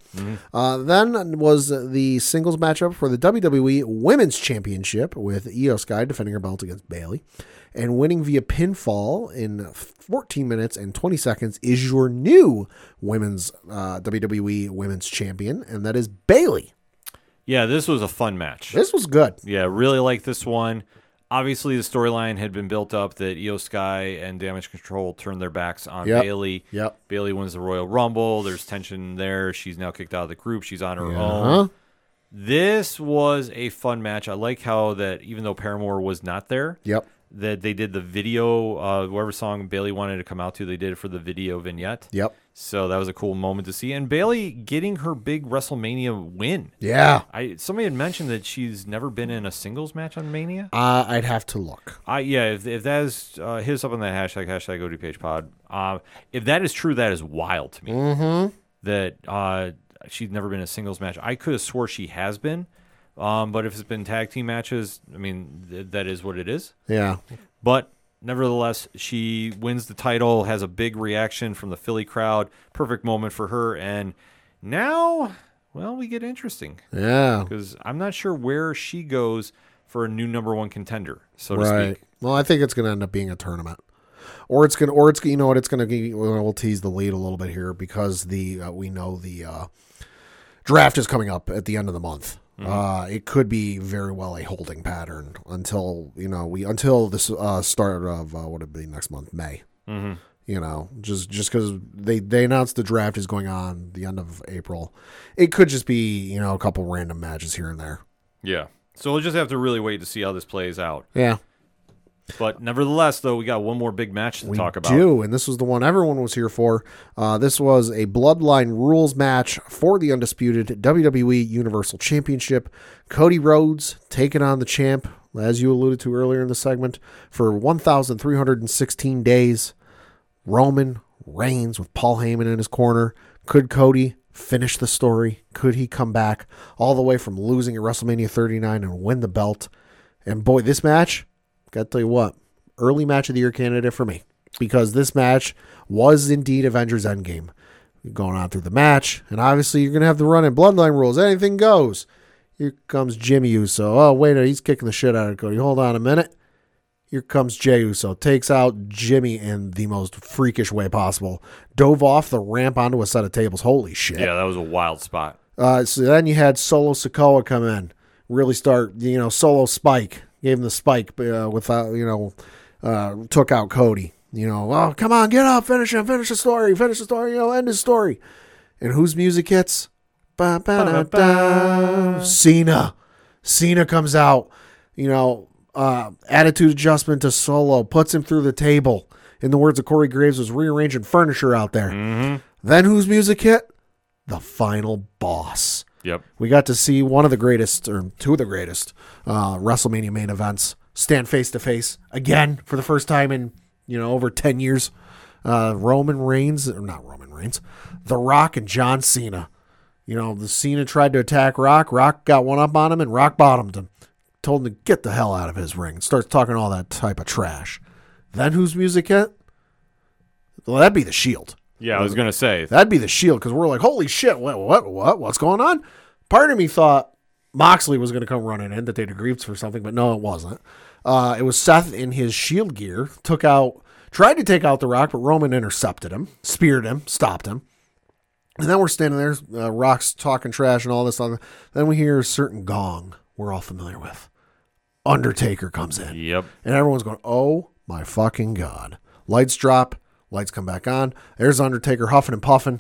Then was the singles matchup for the WWE Women's Championship with Io Sky defending her belt against Bayley. And winning via pinfall in 14 minutes and 20 seconds is your new women's WWE Women's Champion, and that is Bayley. Yeah, this was a fun match. This was good. Yeah, really liked this one. Obviously, the storyline had been built up that Io Sky and Damage Control turned their backs on Bayley. Yep. Bayley wins the Royal Rumble. There's tension there. She's now kicked out of the group. She's on her own. This was a fun match. I like how that even though Paramore was not there, that they did the video, whatever song Bayley wanted to come out to, they did it for the video vignette. Yep. So that was a cool moment to see. And Bayley getting her big WrestleMania win. Yeah. Somebody had mentioned that she's never been in a singles match on Mania. I'd have to look. If that is, hit us up on that hashtag ODPHpod. If that is true, that is wild to me. That she's never been in a singles match. I could have swore she has been. But if it's been tag team matches, I mean, that is what it is. Yeah. But nevertheless, she wins the title, has a big reaction from the Philly crowd. Perfect moment for her. And now, well, we get interesting. Yeah. Because I'm not sure where she goes for a new number one contender, so to speak. Well, I think it's going to end up being a tournament. We'll tease the lead a little bit here because we know the draft is coming up at the end of the month. It could be very well a holding pattern until this start of what would be next month, May. Just because they announced the draft is going on the end of April, it could just be a couple random matches here and there. Yeah, so we'll just have to really wait to see how this plays out. Yeah. But nevertheless, though, we got one more big match to talk about. We do, and this was the one everyone was here for. This was a Bloodline Rules match for the undisputed WWE Universal Championship. Cody Rhodes taking on the champ, as you alluded to earlier in the segment, for 1,316 days. Roman Reigns with Paul Heyman in his corner. Could Cody finish the story? Could he come back all the way from losing at WrestleMania 39 and win the belt? And boy, this match... Got to tell you what, early match of the year candidate for me because this match was indeed Avengers Endgame. Going on through the match, and obviously you're going to have to run in Bloodline Rules. Anything goes. Here comes Jimmy Uso. Oh, wait, he's kicking the shit out of Cody. Hold on a minute. Here comes Jey Uso, takes out Jimmy in the most freakish way possible. Dove off the ramp onto a set of tables. Holy shit. Yeah, that was a wild spot. So then you had Solo Sikoa come in, really start, Solo Spike. Gave him the spike without, took out Cody. Oh, come on, get up, finish him, finish the story, end his story. And whose music hits? Cena. Cena comes out, attitude adjustment to Solo, puts him through the table. In the words of Corey Graves, was rearranging furniture out there. Mm-hmm. Then whose music hit? The final boss. Yep. We got to see one of the greatest, or two of the greatest, WrestleMania main events stand face to face again for the first time in, over 10 years. The Rock and John Cena. The Cena tried to attack Rock. Rock got one up on him, and Rock bottomed him. Told him to get the hell out of his ring. Starts talking all that type of trash. Then whose music hit? Well, that'd be the Shield. Yeah, I was going to say. That'd be the Shield, because we're like, holy shit, what's going on? Part of me thought Moxley was going to come running in, that they'd agreed for something, but no, it wasn't. It was Seth in his Shield gear, tried to take out The Rock, but Roman intercepted him, speared him, stopped him. And then we're standing there, Rock's talking trash and all this other. Then we hear a certain gong we're all familiar with. Undertaker comes in. Yep. And everyone's going, oh my fucking God. Lights drop. Lights come back on. There's Undertaker huffing and puffing,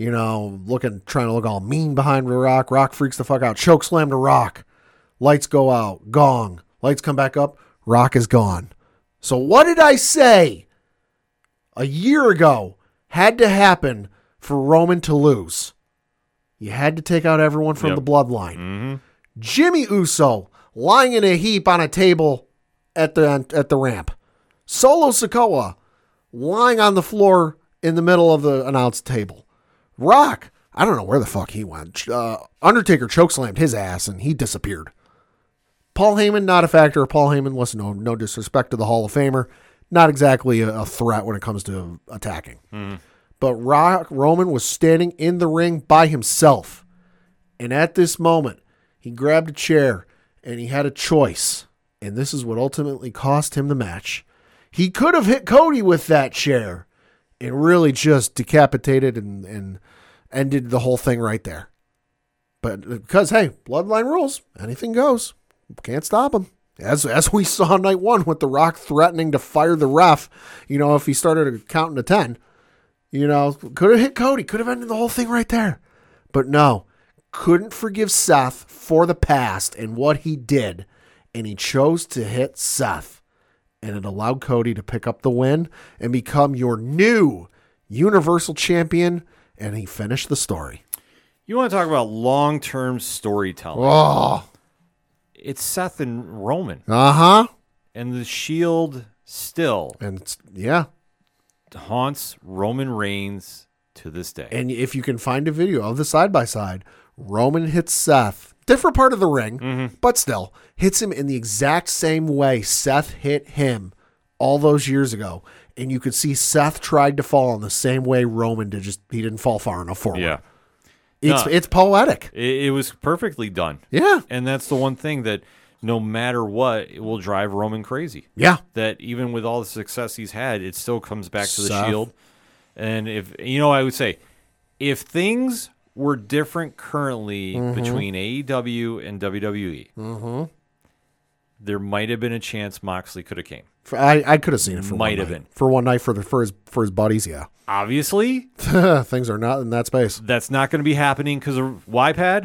trying to look all mean behind the Rock. Rock freaks the fuck out. Choke slam to Rock. Lights go out. Gong. Lights come back up. Rock is gone. So what did I say a year ago had to happen for Roman to lose? You had to take out everyone from the bloodline. Mm-hmm. Jimmy Uso lying in a heap on a table at the ramp. Solo Sikoa lying on the floor in the middle of the announce table. Rock, I don't know where the fuck he went. Undertaker chokeslammed his ass and he disappeared. Paul Heyman, not a factor. Paul Heyman, listen, no disrespect to the Hall of Famer, not exactly a threat when it comes to attacking. Mm. But Roman was standing in the ring by himself. And at this moment, he grabbed a chair and he had a choice. And this is what ultimately cost him the match. He could have hit Cody with that chair and really just decapitated and ended the whole thing right there. But because, hey, bloodline rules, anything goes. Can't stop him. As we saw night one with The Rock threatening to fire the ref, if he started counting to 10, could have hit Cody, could have ended the whole thing right there. But no, couldn't forgive Seth for the past and what he did, and he chose to hit Seth. And it allowed Cody to pick up the win and become your new Universal Champion, and he finished the story. You want to talk about long-term storytelling? Oh. It's Seth and Roman. Uh-huh. And the Shield still haunts Roman Reigns to this day. And if you can find a video of the side-by-side, Roman hits Seth, different part of the ring, but still, hits him in the exact same way Seth hit him all those years ago. And you could see Seth tried to fall in the same way Roman did, just he didn't fall far enough forward. Yeah. It's poetic. It was perfectly done. Yeah. And that's the one thing that no matter what, it will drive Roman crazy. Yeah. That even with all the success he's had, it still comes back to the Seth. Shield. And if, I would say, if things were different currently between AEW and WWE, there might have been a chance Moxley could have came. I could have seen it for Might one have night. been. For one night for his buddies, yeah. Obviously, Things are not in that space. that's not going to be happening because of why, Pad?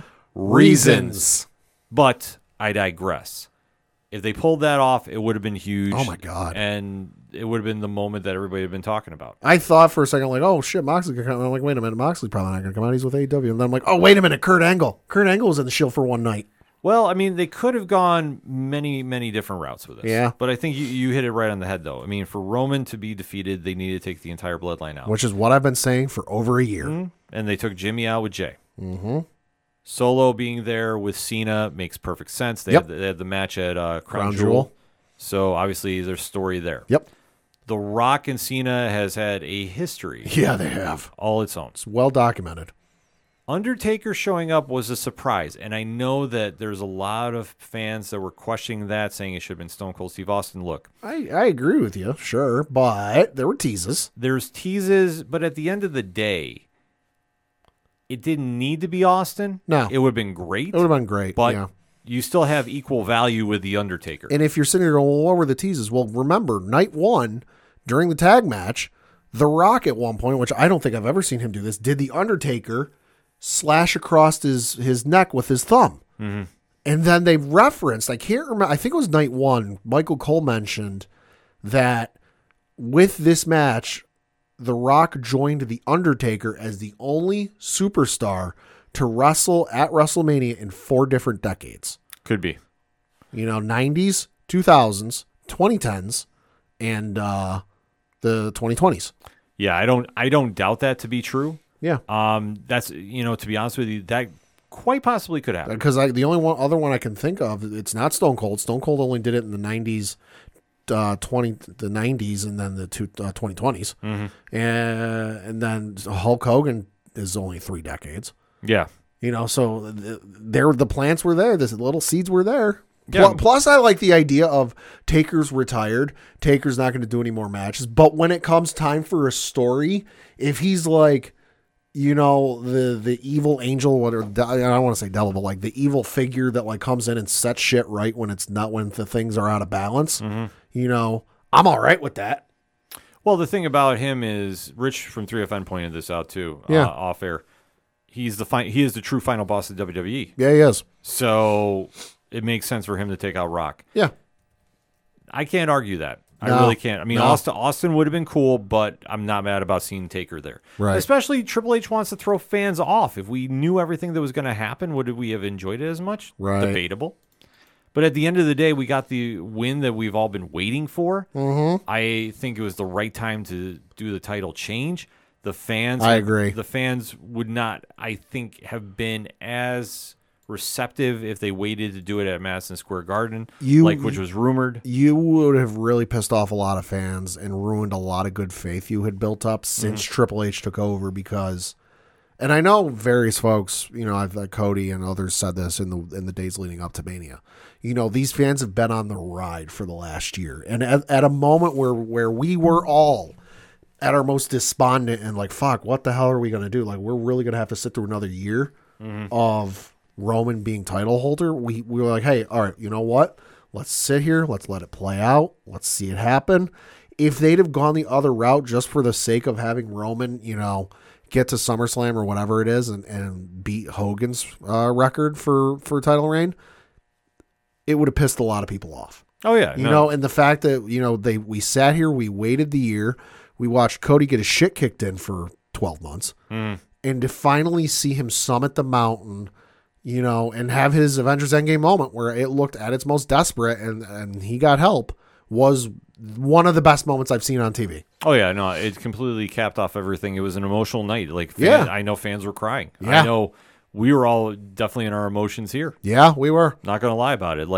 But I digress. If they pulled that off, it would have been huge. Oh, my God. And it would have been the moment that everybody had been talking about. I thought for a second, like, oh, shit, Moxley could come out. I'm like, wait a minute, Moxley probably not going to come out. He's with AEW. And then I'm like, oh, wait a minute, Kurt Angle. Kurt Angle was in the Shield for one night. Well, I mean, they could have gone many, many different routes with this. Yeah. But I think you hit it right on the head, though. I mean, for Roman to be defeated, they needed to take the entire bloodline out. Which is what I've been saying for over a year. And they took Jimmy out with Jay. Mm-hmm. Solo being there with Cena makes perfect sense. They Yep. had the match at Crown Jewel. Jewel. So, obviously, there's story there. Yep. The Rock and Cena has had a history Yeah, they have. all its own. It's well documented. Undertaker showing up was a surprise, and I know that there's a lot of fans that were questioning that, saying it should have been Stone Cold Steve Austin. Look, I agree with you, sure, but there were teases. there's teases, but at the end of the day, it didn't need to be Austin. No. It would have been great. It would have been great, But yeah. you still have equal value with The Undertaker. And if you're sitting there going, well, what were the teases? Well, remember, night one, during the tag match, The Rock at one point, which I don't think I've ever seen him do this, did The Undertaker slash across his neck with his thumb. Mm-hmm. And then they referenced, I can't remember, I think it was night one, Michael Cole mentioned that with this match, The Rock joined The Undertaker as the only superstar to wrestle at WrestleMania in 4 different decades. Could be. 90s, 2000s, 2010s, and the 2020s. Yeah, I don't doubt that to be true. Yeah. That's, to be honest with you, that quite possibly could happen. Because the only other one I can think of, it's not Stone Cold. Stone Cold only did it in the 90s, the 90s, and then the 2020s. Mm-hmm. And then Hulk Hogan is only 3 decades. Yeah. So the plants were there. The little seeds were there. Yeah. Plus, I like the idea of Taker's retired. Taker's not going to do any more matches. But when it comes time for a story, if he's like, the evil angel, I don't want to say devil, but like the evil figure that like comes in and sets shit right when the things are out of balance, I'm all right with that. Well, the thing about him is, Rich from 3FN pointed this out too, Yeah. off air. He is the true final boss of WWE. Yeah, he is. So it makes sense for him to take out Rock. Yeah. I can't argue that. I No. really can't. I mean, No. Austin would have been cool, but I'm not mad about seeing Taker there. Right. Especially Triple H wants to throw fans off. If we knew everything that was going to happen, would we have enjoyed it as much? Right. Debatable. But at the end of the day, we got the win that we've all been waiting for. Mm-hmm. I think it was the right time to do the title change. The fans, I agree. The fans would not, I think, have been as receptive if they waited to do it at Madison Square Garden, which was rumored. You would have really pissed off a lot of fans and ruined a lot of good faith you had built up since Triple H took over because, and I know various folks, I've Cody and others said this in the days leading up to Mania. These fans have been on the ride for the last year, and at a moment where we were all at our most despondent and like, fuck, what the hell are we going to do? Like, we're really going to have to sit through another year of Roman being title holder. We were like, hey, all right, you know what? Let's sit here. Let's let it play out. Let's see it happen. If they'd have gone the other route just for the sake of having Roman, get to SummerSlam or whatever it is and beat Hogan's record for title reign, it would have pissed a lot of people off. Oh, yeah. And the fact that, we sat here, we waited the year, we watched Cody get his shit kicked in for 12 months, and to finally see him summit the mountain, and have his Avengers Endgame moment where it looked at its most desperate and he got help was one of the best moments I've seen on TV. Oh, yeah. No, it completely capped off everything. It was an emotional night. I know fans were crying. Yeah. I know we were all definitely in our emotions here. Yeah, we were. Not going to lie about it.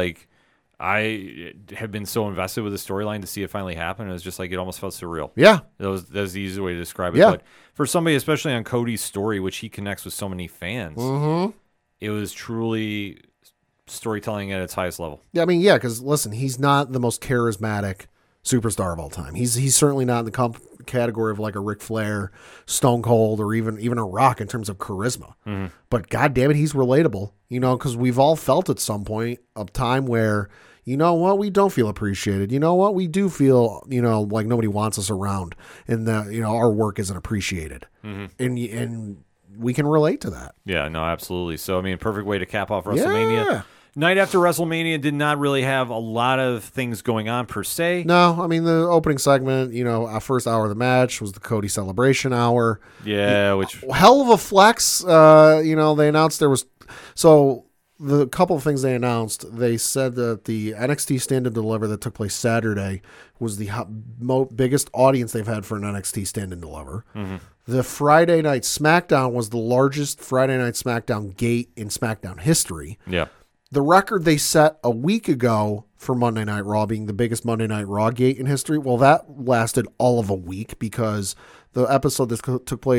I have been so invested with the storyline to see it finally happen. It was just it almost felt surreal. Yeah. That's the easiest way to describe it. Yeah. But for somebody, especially on Cody's story, which he connects with so many fans, it was truly storytelling at its highest level. Yeah, I mean, yeah, because listen, he's not the most charismatic superstar of all time. He's certainly not in the category of like a Ric Flair, Stone Cold, or even a Rock in terms of charisma. But God damn it, he's relatable. Because we've all felt at some point of time where, we don't feel appreciated. We do feel, like nobody wants us around, and our work isn't appreciated, and we can relate to that. Yeah, no, absolutely. So, I mean, perfect way to cap off WrestleMania. Yeah. Night after WrestleMania did not really have a lot of things going on per se. No, I mean, the opening segment, our first hour of the match was the Cody celebration hour. Yeah, which... Hell of a flex. They announced there was... So, the couple of things they announced, they said that the NXT Stand and Deliver that took place Saturday was the biggest audience they've had for an NXT Stand and Deliver. The Friday Night SmackDown was the largest Friday Night SmackDown gate in SmackDown history. Yeah. The record they set a week ago for Monday Night Raw being the biggest Monday Night Raw gate in history, well, that lasted all of a week because the episode that took place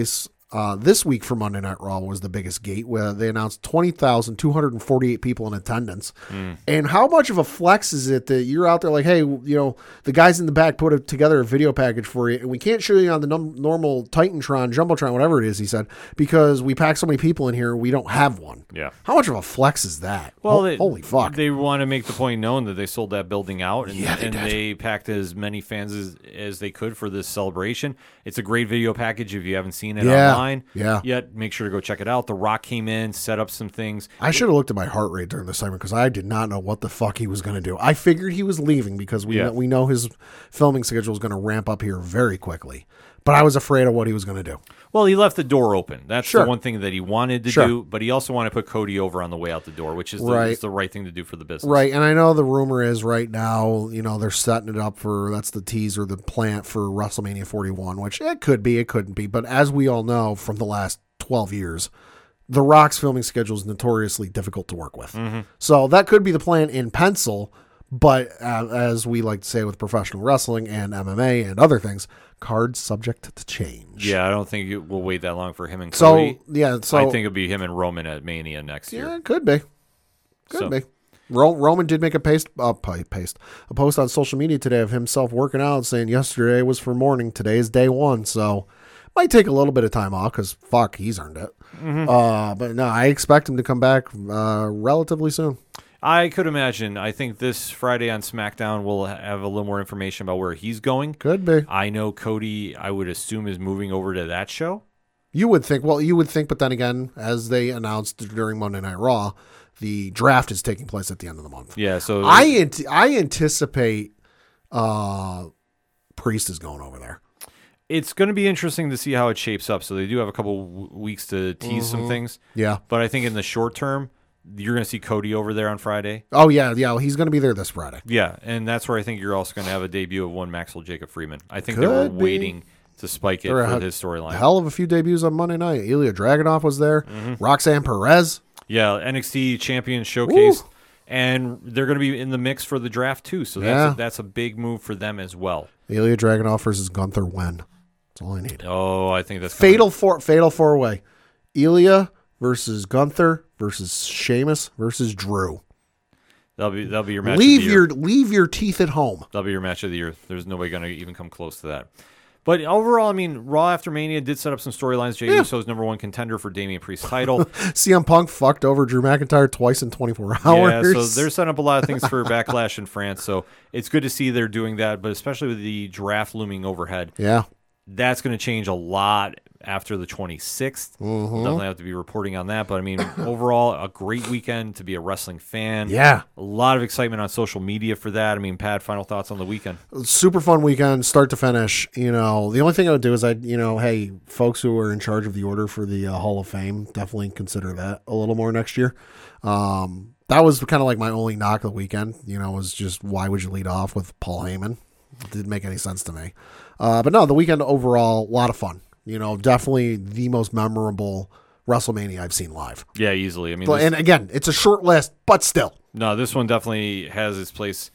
This week for Monday Night Raw was the biggest gate, where they announced 20,248 people in attendance. And how much of a flex is it that you're out there like, hey, the guys in the back put together a video package for you, and we can't show you on the normal Titantron, Jumbotron, whatever it is, he said, because we packed so many people in here, we don't have one. Yeah. How much of a flex is that? Well, holy fuck. They want to make the point known that they sold that building out, and, Yeah, they packed as many fans as they could for this celebration. It's a great video package if you haven't seen it online yet. Make sure to go check it out. The Rock came in, set up some things. I should have looked at my heart rate during this segment because I did not know what the fuck he was going to do. I figured he was leaving because we know his filming schedule is going to ramp up here very quickly. But I was afraid of what he was going to do. Well, he left the door open. That's the one thing that he wanted to do, but he also wanted to put Cody over on the way out the door, which is the right thing to do for the business. Right, and I know the rumor is right now, they're setting it up for, that's the tease or the plant for WrestleMania 41, which it could be, it couldn't be. But as we all know from the last 12 years, The Rock's filming schedule is notoriously difficult to work with. So that could be the plan in pencil, but as we like to say with professional wrestling and MMA and other things, cards subject to change. Yeah, I don't think it will wait that long for him and Cody. So I think it'll be him and Roman at Mania next year. Yeah, it could be. Could be. Roman did make a post on social media today of himself working out, saying yesterday was for morning, today is day one. So might take a little bit of time off because fuck, he's earned it. But no, I expect him to come back relatively soon. I could imagine. I think this Friday on SmackDown we'll have a little more information about where he's going. Could be. I know Cody, I would assume, is moving over to that show. You would think, but then again, as they announced during Monday Night Raw, the draft is taking place at the end of the month. Yeah, so I anticipate Priest is going over there. It's going to be interesting to see how it shapes up. So they do have a couple weeks to tease some things. Yeah. But I think in the short term, you're going to see Cody over there on Friday. Oh, yeah. He's going to be there this Friday. Yeah, and that's where I think you're also going to have a debut of one Maxwell Jacob Freeman. I think they were waiting to spike it for his storyline. Hell of a few debuts on Monday night. Ilya Dragunov was there. Roxanne Perez. Yeah, NXT champion showcase. Woo. And they're going to be in the mix for the draft, too. So that's a big move for them as well. Ilya Dragunov versus Gunther when? That's all I need. Oh, I think that's fatal four-way. Ilya versus Gunther versus Sheamus versus Drew. That'll be your match of the year. Leave your teeth at home. That'll be your match of the year. There's nobody going to even come close to that. But overall, I mean, Raw after Mania did set up some storylines. Jey Uso's #1 contender for Damian Priest's title. CM Punk fucked over Drew McIntyre twice in 24 hours. Yeah, so they're setting up a lot of things for Backlash in France. So it's good to see they're doing that, but especially with the draft looming overhead. Yeah. That's going to change a lot after the 26th. Definitely have to be reporting on that. But, I mean, overall, a great weekend to be a wrestling fan. Yeah. A lot of excitement on social media for that. I mean, Pat, final thoughts on the weekend? Super fun weekend, start to finish. The only thing I would do is hey, folks who are in charge of the order for the Hall of Fame, definitely consider that a little more next year. That was kind of like my only knock of the weekend, was just why would you lead off with Paul Heyman? It didn't make any sense to me. But no, the weekend overall, a lot of fun. Definitely the most memorable WrestleMania I've seen live. Yeah, easily. I mean, and again, it's a short list, but still. No, this one definitely has its place.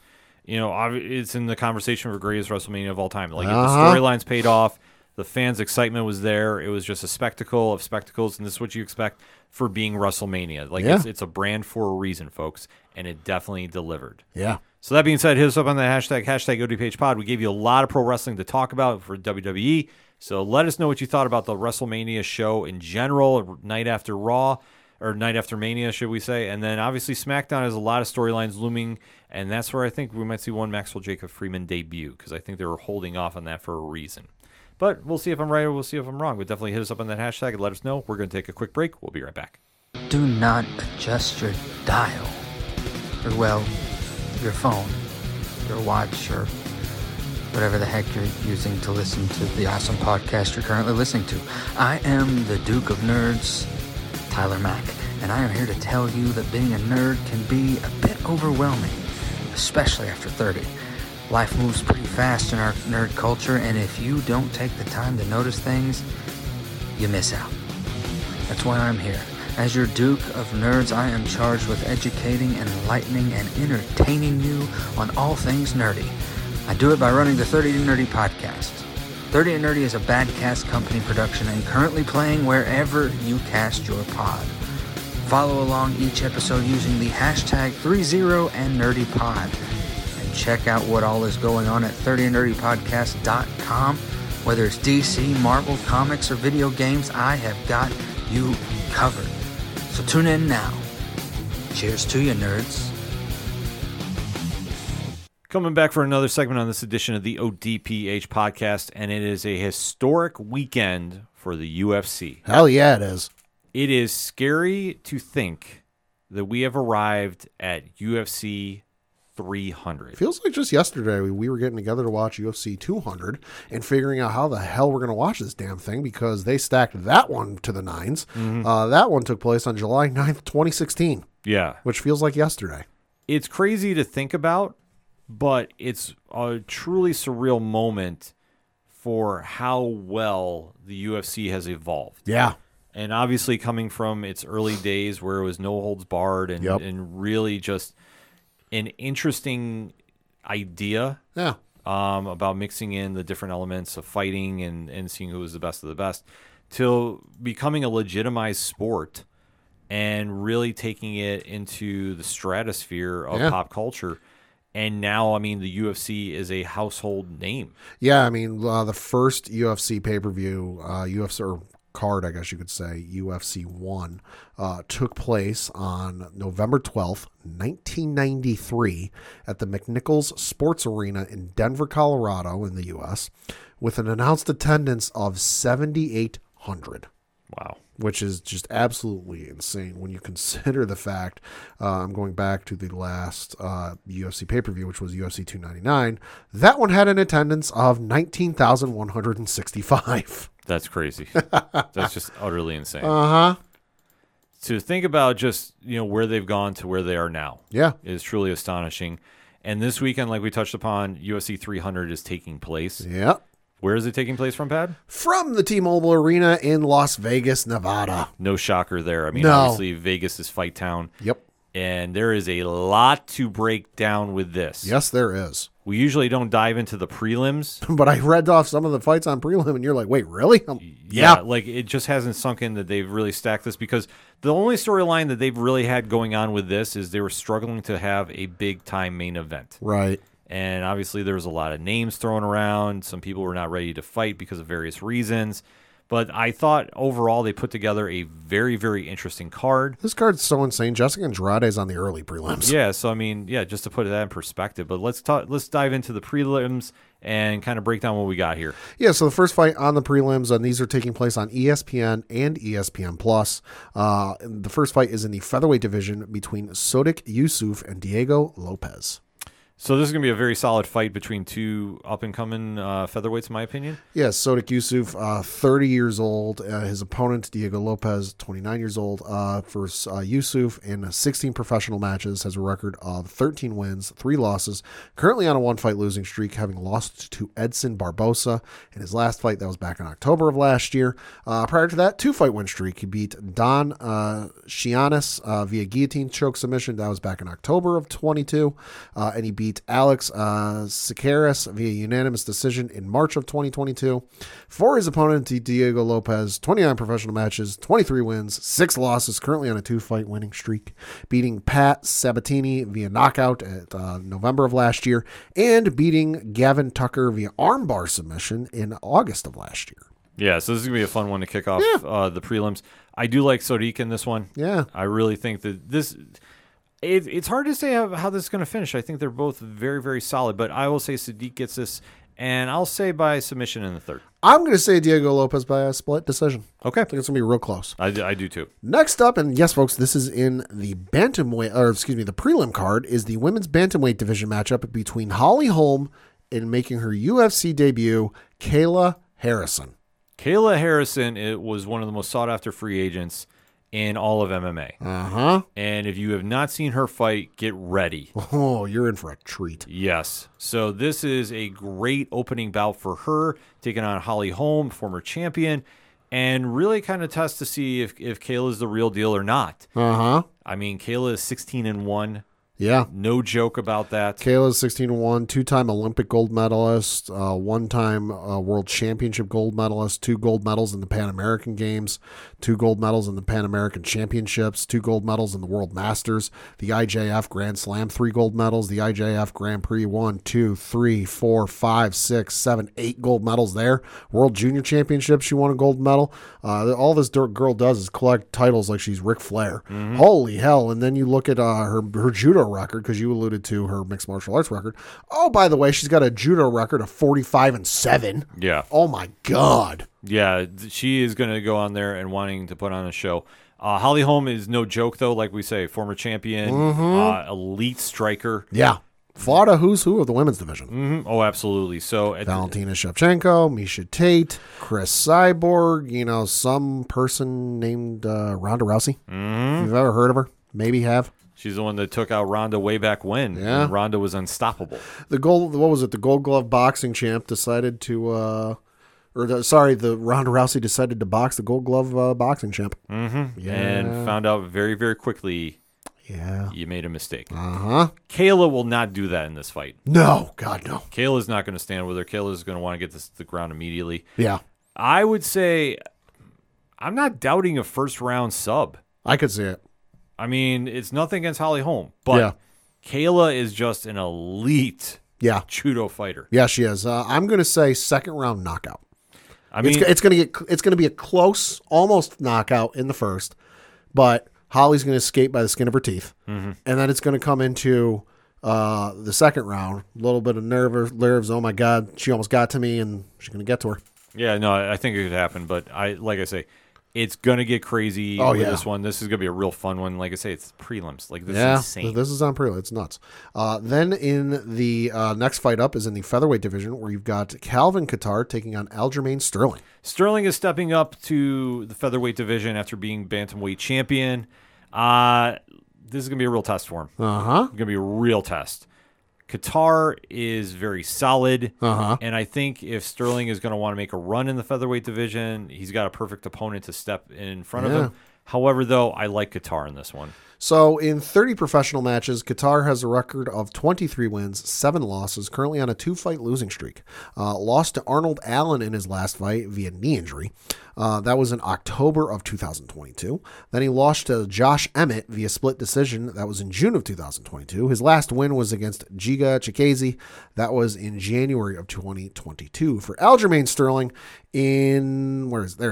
It's in the conversation for greatest WrestleMania of all time. Like, the storylines paid off. The fans' excitement was there. It was just a spectacle of spectacles, and this is what you expect for being WrestleMania. Like, it's a brand for a reason, folks, and it definitely delivered. Yeah. So that being said, hit us up on the hashtag ODPHpod. We gave you a lot of pro wrestling to talk about for WWE. So let us know what you thought about the WrestleMania show in general, night after Raw, or night after Mania, should we say. And then obviously SmackDown has a lot of storylines looming, and that's where I think we might see one Maxwell Jacob Freeman debut, because I think they were holding off on that for a reason. But we'll see if I'm right or we'll see if I'm wrong. But definitely hit us up on that hashtag and let us know. We're going to take a quick break. We'll be right back. Do not adjust your dial. Or, well, your phone, your watch, or whatever the heck you're using to listen to the awesome podcast you're currently listening to. I am the Duke of Nerds, Tyler Mack, and I am here to tell you that being a nerd can be a bit overwhelming, especially after 30. Life moves pretty fast in our nerd culture, and if you don't take the time to notice things, you miss out. That's why I'm here. As your Duke of Nerds, I am charged with educating, enlightening, and entertaining you on all things nerdy. I do it by running the 30 to Nerdy podcast. 30 and Nerdy is a Badcast Company production and currently playing wherever you cast your pod. Follow along each episode using the hashtag 30andNerdyPod. And check out what all is going on at 30andNerdyPodcast.com. Whether it's DC, Marvel, comics, or video games, I have got you covered. So tune in now. Cheers to you, nerds. Coming back for another segment on this edition of the ODPH podcast, and it is a historic weekend for the UFC. Hell yeah, it is. It is scary to think that we have arrived at UFC 300. Feels like just yesterday we were getting together to watch UFC 200 and figuring out how the hell we're going to watch this damn thing because they stacked that one to the nines. That one took place on July 9th, 2016, Yeah. which feels like yesterday. It's crazy to think about, but it's a truly surreal moment for how well the UFC has evolved. Yeah. And obviously coming from its early days where it was no holds barred and, Yep. and really just an interesting idea Yeah. about mixing in the different elements of fighting and seeing who was the best of the best, till becoming a legitimized sport and really taking it into the stratosphere of Yeah. pop culture. And now, I mean, the UFC is a household name. Yeah, I mean, the first UFC pay-per-view, UFC or card, I guess you could say, UFC 1, took place on November 12th, 1993 at the McNichols Sports Arena in Denver, Colorado in the U.S. with an announced attendance of 7,800. Wow. Which is just absolutely insane when you consider the fact, I'm going back to the last UFC pay-per-view, which was UFC 299. That one had an attendance of 19,165. That's crazy. That's just utterly insane. Uh-huh. To think about just, where they've gone to where they are now Yeah. is truly astonishing. And this weekend, like we touched upon, UFC 300 is taking place. Yeah. Where is it taking place from, Pad? From the T-Mobile Arena in Las Vegas, Nevada. No shocker there. I mean, No. obviously, Vegas is fight town. Yep. And there is a lot to break down with this. Yes, there is. We usually don't dive into the prelims. But I read off some of the fights on prelim, and you're like, wait, really? Yeah, like it just hasn't sunk in that they've really stacked this, because the only storyline that they've really had going on with this is they were struggling to have a big-time main event. Right. And obviously there was a lot of names thrown around. Some people were not ready to fight because of various reasons. But I thought overall they put together a very, very interesting card. This card's so insane. Jessica Andrade's on the early prelims. Yeah, so I mean, just to put that in perspective. But let's dive into the prelims and kind of break down what we got here. Yeah, so the first fight on the prelims, and these are taking place on ESPN and ESPN Plus. The first fight is in the featherweight division between Sodiq Yusuff and Diego Lopez. So this is going to be a very solid fight between two up-and-coming featherweights, in my opinion. Yes, Sodiq Yusuff, 30 years old. His opponent, Diego Lopez, 29 years old. For Yusuff, in 16 professional matches, has a record of 13 wins, 3 losses. Currently on a one-fight losing streak, having lost to Edson Barbosa in his last fight. That was back in October of last year. Prior to that, 2-fight win streak. He beat Don Chianis via guillotine choke submission. That was back in October of 22. And he beat Alex Sakaris via unanimous decision in March of 2022. For his opponent, Diego Lopez, 29 professional matches, 23 wins, 6 losses, currently on a 2-fight winning streak, beating Pat Sabatini via knockout at November of last year, and beating Gavin Tucker via armbar submission in August of last year. Yeah, so this is going to be a fun one to kick off the prelims. I do like Sodiq in this one. Yeah. I really think that this... It's hard to say how this is going to finish. I think they're both very, very solid, but I will say Sodiq gets this, and I'll say by submission in the third. I'm going to say Diego Lopez by a split decision. Okay. I think it's going to be real close. I do too. Next up, and yes, folks, this is in the the prelim card, is the women's bantamweight division matchup between Holly Holm and making her UFC debut, Kayla Harrison. Kayla Harrison was one of the most sought-after free agents in all of MMA. Uh-huh. And if you have not seen her fight, get ready. Oh, you're in for a treat. Yes. So this is a great opening bout for her, taking on Holly Holm, former champion, and really kind of test to see if Kayla is the real deal or not. Uh-huh. I mean, Kayla is 16-1 Yeah. No joke about that. Kayla's 16-1, two-time Olympic gold medalist, one-time World Championship gold medalist, 2 gold medals in the Pan American Games, 2 gold medals in the Pan American Championships, 2 gold medals in the World Masters, the IJF Grand Slam, 3 gold medals, the IJF Grand Prix, 1, 2, 3, 4, 5, 6, 7, 8 gold medals there. World Junior Championships, she won a gold medal. All this girl does is collect titles like she's Ric Flair. Holy hell. And then you look at her judo record, because you alluded to her mixed martial arts record. Oh, by the way, she's got a judo record of 45-7. Yeah. Oh my God. Yeah, she is going to go on there and wanting to put on a show. Holly Holm is no joke, though, like we say, former champion, elite striker. Yeah. Fought a who's who of the women's division. Mm-hmm. Oh, absolutely. So Valentina Shevchenko, Misha Tate, Chris Cyborg, some person named Ronda Rousey. If you've ever heard of her, maybe have. She's the one that took out Ronda way back when Ronda was unstoppable. The Gold Glove boxing champ decided to, the Ronda Rousey decided to box the Gold Glove boxing champ. Mm-hmm. Yeah. And found out very, very quickly you made a mistake. Kayla will not do that in this fight. No, God, no. Kayla's not going to stand with her. Kayla's going to want to get this to the ground immediately. Yeah. I would say I'm not doubting a first-round sub. I could see it. I mean, it's nothing against Holly Holm, but Kayla is just an elite judo fighter. Yeah, she is. I'm going to say second round knockout. I mean, it's going to be a close, almost knockout in the first, but Holly's going to escape by the skin of her teeth, and then it's going to come into the second round. A little bit of nerves. Oh my God, she almost got to me, and she's going to get to her. Yeah, no, I think it could happen, but like I say, it's going to get crazy with this one. This is going to be a real fun one. Like I say, it's prelims. Like, this is insane. This is on prelims. It's nuts. Then in the next fight up is in the featherweight division, where you've got Calvin Kattar taking on Aljamain Sterling. Sterling is stepping up to the featherweight division after being bantamweight champion. This is going to be a real test for him. It's going to be a real test. Kattar is very solid, and I think if Sterling is going to want to make a run in the featherweight division, he's got a perfect opponent to step in front of him. However, though, I like Kattar in this one. So in 30 professional matches, Kattar has a record of 23 wins, 7 losses, currently on a 2-fight losing streak. Lost to Arnold Allen in his last fight via knee injury. That was in October of 2022. Then he lost to Josh Emmett via split decision. That was in June of 2022. His last win was against Giga Chikadze. That was in January of 2022. For Aljamain Sterling, in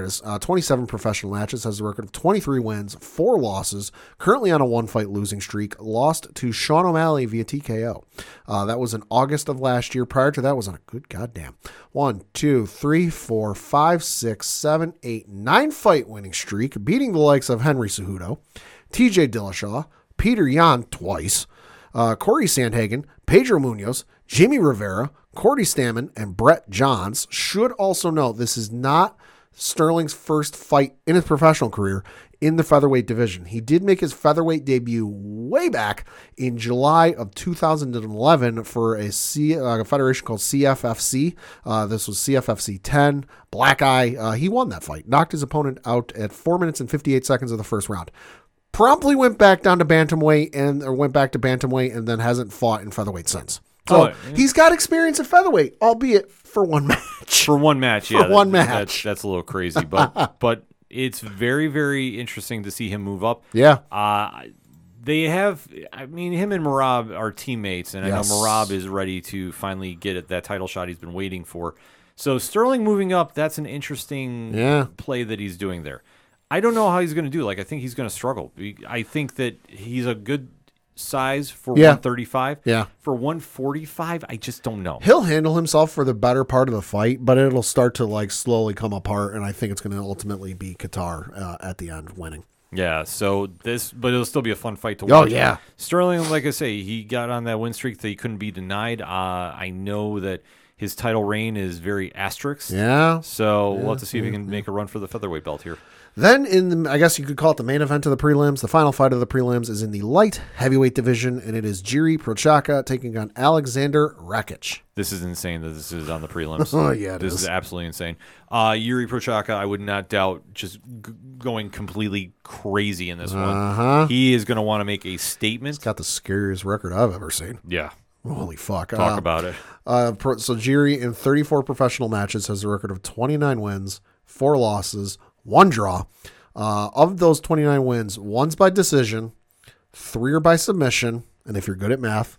27 professional matches, has a record of 23 wins, 4 losses, currently on a 1-fight losing streak. Lost to Sean O'Malley via TKO. That was in August of last year. Prior to that was on a good goddamn 1, 2, 3, 4, 5, 6, 7, 8, 9-fight winning streak, beating the likes of Henry Cejudo, TJ Dillashaw, Peter Yan twice, Corey Sandhagen, Pedro Munoz, Jimmy Rivera, Cordy Stammen, and Brett Johns. Should also note this is not Sterling's first fight in his professional career in the featherweight division. He did make his featherweight debut way back in July of 2011 for a federation called CFFC. This was CFFC 10. Black Eye. He won that fight. Knocked his opponent out at 4 minutes and 58 seconds of the first round. Promptly went back down to bantamweight and then hasn't fought in featherweight since. So he's got experience at featherweight, albeit for one match. For one match, yeah. For one match. That's a little crazy, but it's very, very interesting to see him move up. Yeah. They have, him and Merab are teammates, and I know Merab is ready to finally get at that title shot he's been waiting for. So Sterling moving up, that's an interesting play that he's doing there. I don't know how he's going to do. I think he's going to struggle. I think that he's a good size for 135. Yeah. For 145, I just don't know. He'll handle himself for the better part of the fight, but it'll start to slowly come apart, and I think it's going to ultimately be Kattar at the end winning. Yeah, but it'll still be a fun fight to watch. Oh, yeah. Sterling, like I say, he got on that win streak that he couldn't be denied. I know that his title reign is very asterisk. Yeah. So we'll have to see if he can make a run for the featherweight belt here. Then I guess you could call it the main event of the prelims. The final fight of the prelims is in the light heavyweight division, and it is Jiri Prochazka taking on Alexander Rakic. This is insane that this is on the prelims. Oh, yeah, This is absolutely insane. Yuri Prochazka, I would not doubt just going completely crazy in this one. He is going to want to make a statement. Got the scariest record I've ever seen. Yeah. Holy fuck. Talk about it. So Jiri in 34 professional matches has a record of 29 wins, 4 losses, 1 draw. Of those 29 wins, 1's by decision, 3 are by submission, and if you're good at math,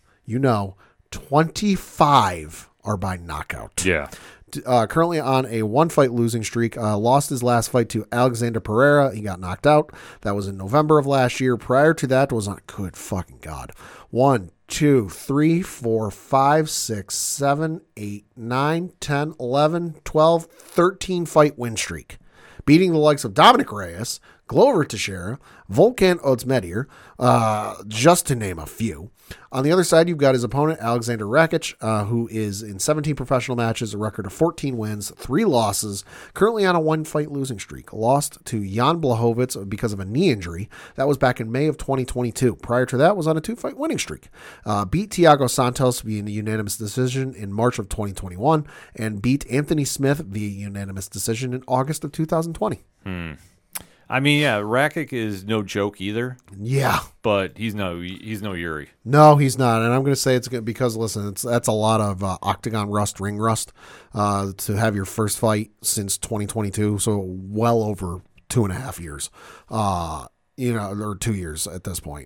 25 are by knockout. Yeah. Currently on a 1-fight losing streak. Lost his last fight to Alexander Pereira. He got knocked out. That was in November of last year. Prior to that was on good fucking God. 1, 2, 3, 4, 5, 6, 7, 8, 9, 10, 11, 12, 13 fight win streak. Beating the likes of Dominic Reyes, Glover Teixeira, Volkan Ozdemir, just to name a few. On the other side, you've got his opponent, Alexander Rakic, who is in 17 professional matches, a record of 14 wins, 3 losses, currently on a 1-fight losing streak. Lost to Jan Blachowicz because of a knee injury. That was back in May of 2022. Prior to that, was on a 2-fight winning streak. Beat Thiago Santos via unanimous decision in March of 2021, and beat Anthony Smith via unanimous decision in August of 2020. I mean, yeah, Rakic is no joke either. Yeah. But he's no Yuri. No, he's not. And I'm going to say it's good because, listen, that's a lot of octagon rust, ring rust, to have your first fight since 2022. So well over 2.5 years, or 2 years at this point.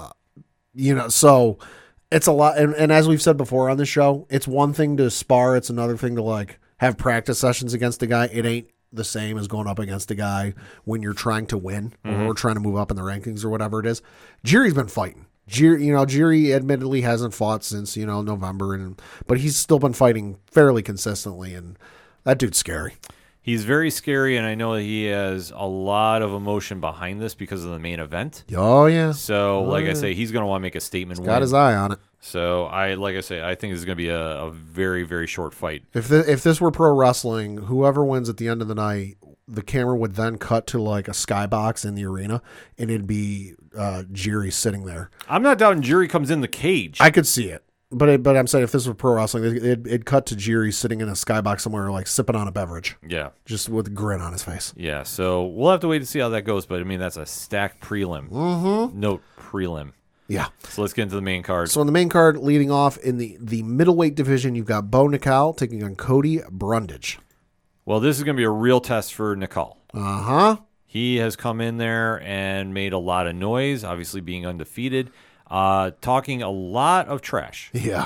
So it's a lot. And as we've said before on the show, it's one thing to spar. It's another thing to like have practice sessions against a guy. It ain't the same as going up against a guy when you're trying to win or trying to move up in the rankings or whatever it is. Jiri's been fighting. Jiri admittedly hasn't fought since, November, but he's still been fighting fairly consistently, and that dude's scary. He's very scary, and I know that he has a lot of emotion behind this because of the main event. Oh, yeah. So, I say, he's going to want to make a statement. Got his eye on it. So, I think this is going to be a very, very short fight. If this were pro wrestling, whoever wins at the end of the night, the camera would then cut to like a skybox in the arena, and it'd be Jiri sitting there. I'm not doubting Jiri comes in the cage. I could see it. But I'm saying if this were pro wrestling, it'd cut to Jiri sitting in a skybox somewhere, like sipping on a beverage. Yeah. Just with a grin on his face. Yeah, so we'll have to wait to see how that goes, but I mean, that's a stacked prelim. Mm-hmm. Note prelim. Yeah. So let's get into the main card. So in the main card, leading off in the middleweight division, you've got Bo Nickal taking on Cody Brundage. Well, this is going to be a real test for Nickal. Uh-huh. He has come in there and made a lot of noise, obviously being undefeated, talking a lot of trash. Yeah.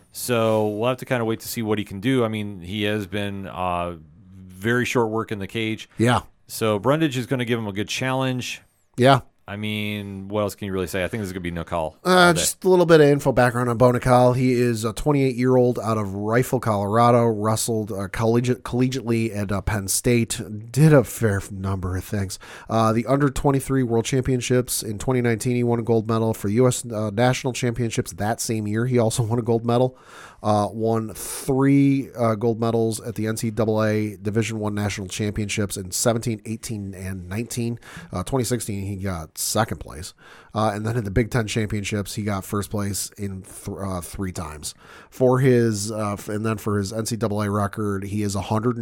So we'll have to kind of wait to see what he can do. I mean, he has been very short work in the cage. Yeah. So Brundage is going to give him a good challenge. Yeah. I mean, what else can you really say? I think this is going to be Nickal. Just a little bit of info background on Bo Nickal. He is a 28-year-old out of Rifle, Colorado, wrestled collegiately at Penn State, did a fair number of things. The under-23 World Championships in 2019, he won a gold medal. For U.S. National Championships that same year, he also won a gold medal. Won 3 gold medals at the NCAA Division I National Championships in 17, 18, and 19. 2016, he got second place. And then in the Big Ten Championships, he got first place in 3 times. For his and then for his NCAA record, he is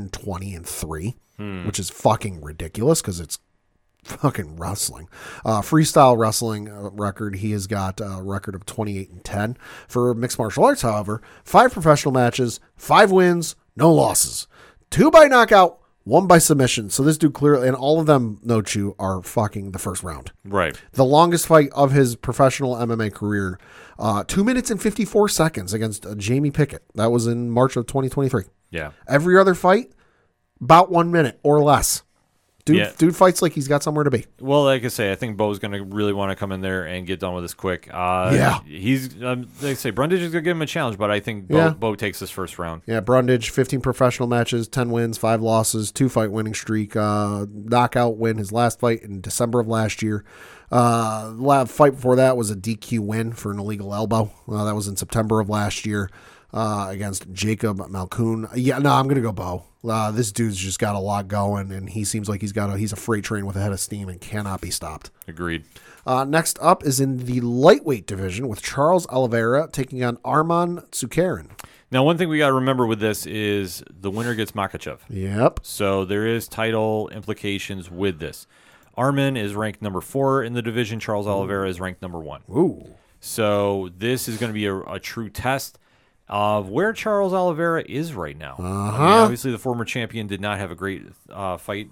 120-3, which is fucking ridiculous because it's fucking wrestling. Freestyle wrestling record, he has got a record of 28-10. For mixed martial arts, however, 5 professional matches, 5 wins, no losses. 2 by knockout, 1 by submission. So this dude clearly, and all of them, note you, are fucking the first round. Right. The longest fight of his professional MMA career, 2 minutes and 54 seconds against Jamie Pickett. That was in March of 2023. Yeah. Every other fight, about 1 minute or less. Dude fights like he's got somewhere to be. Well, like I say, I think Bo's going to really want to come in there and get done with this quick. He's, they say, Brundage is going to give him a challenge, but I think Bo takes this first round. Yeah, Brundage, 15 professional matches, 10 wins, 5 losses, 2-fight winning streak, knockout win his last fight in December of last year. Fight before that was a DQ win for an illegal elbow. That was in September of last year. against Jacob Malkoun. Yeah, no, I'm going to go Bo. This dude's just got a lot going, and he seems like he's a freight train with a head of steam and cannot be stopped. Agreed. Next up is in the lightweight division with Charles Oliveira taking on Arman Tsoukaran. Now, one thing we got to remember with this is the winner gets Makhachev. Yep. So there is title implications with this. Arman is ranked number 4 in the division. Charles Oliveira is ranked number 1. Ooh. So this is going to be a true test of where Charles Oliveira is right now. I mean, obviously, the former champion did not have a great fight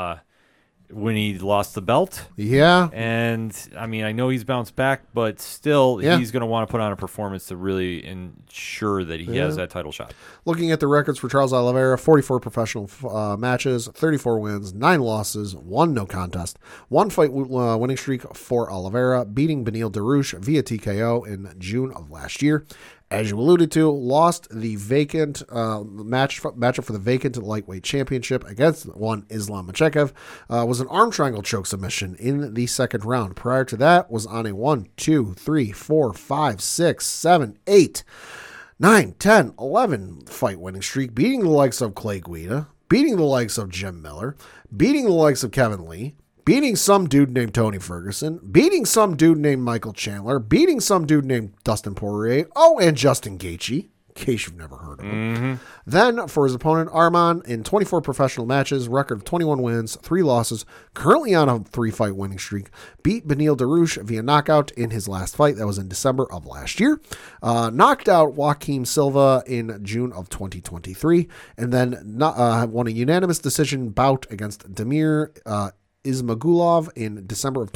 when he lost the belt. Yeah. And, I mean, I know he's bounced back, but still, he's going to want to put on a performance to really ensure that he has that title shot. Looking at the records for Charles Oliveira, 44 professional matches, 34 wins, 9 losses, 1 no contest, 1 fight winning streak for Oliveira, beating Beneil Dariush via TKO in June of last year. As you alluded to, lost the vacant matchup for the vacant lightweight championship against one Islam Makhachev. Was an arm triangle choke submission in the second round. Prior to that, was on a 1, 2, 3, 4, 5, 6, 7, 8, 9, 10, 11 fight winning streak, beating the likes of Clay Guida, beating the likes of Jim Miller, beating the likes of Kevin Lee, beating some dude named Tony Ferguson, beating some dude named Michael Chandler, beating some dude named Dustin Poirier, and Justin Gaethje, in case you've never heard of him. Then, for his opponent, Arman, in 24 professional matches, record of 21 wins, 3 losses, currently on a 3-fight winning streak, beat Beneil Dariush via knockout in his last fight. That was in December of last year. Knocked out Joaquim Silva in June of 2023, and then won a unanimous decision bout against Damir Ismagulov in December of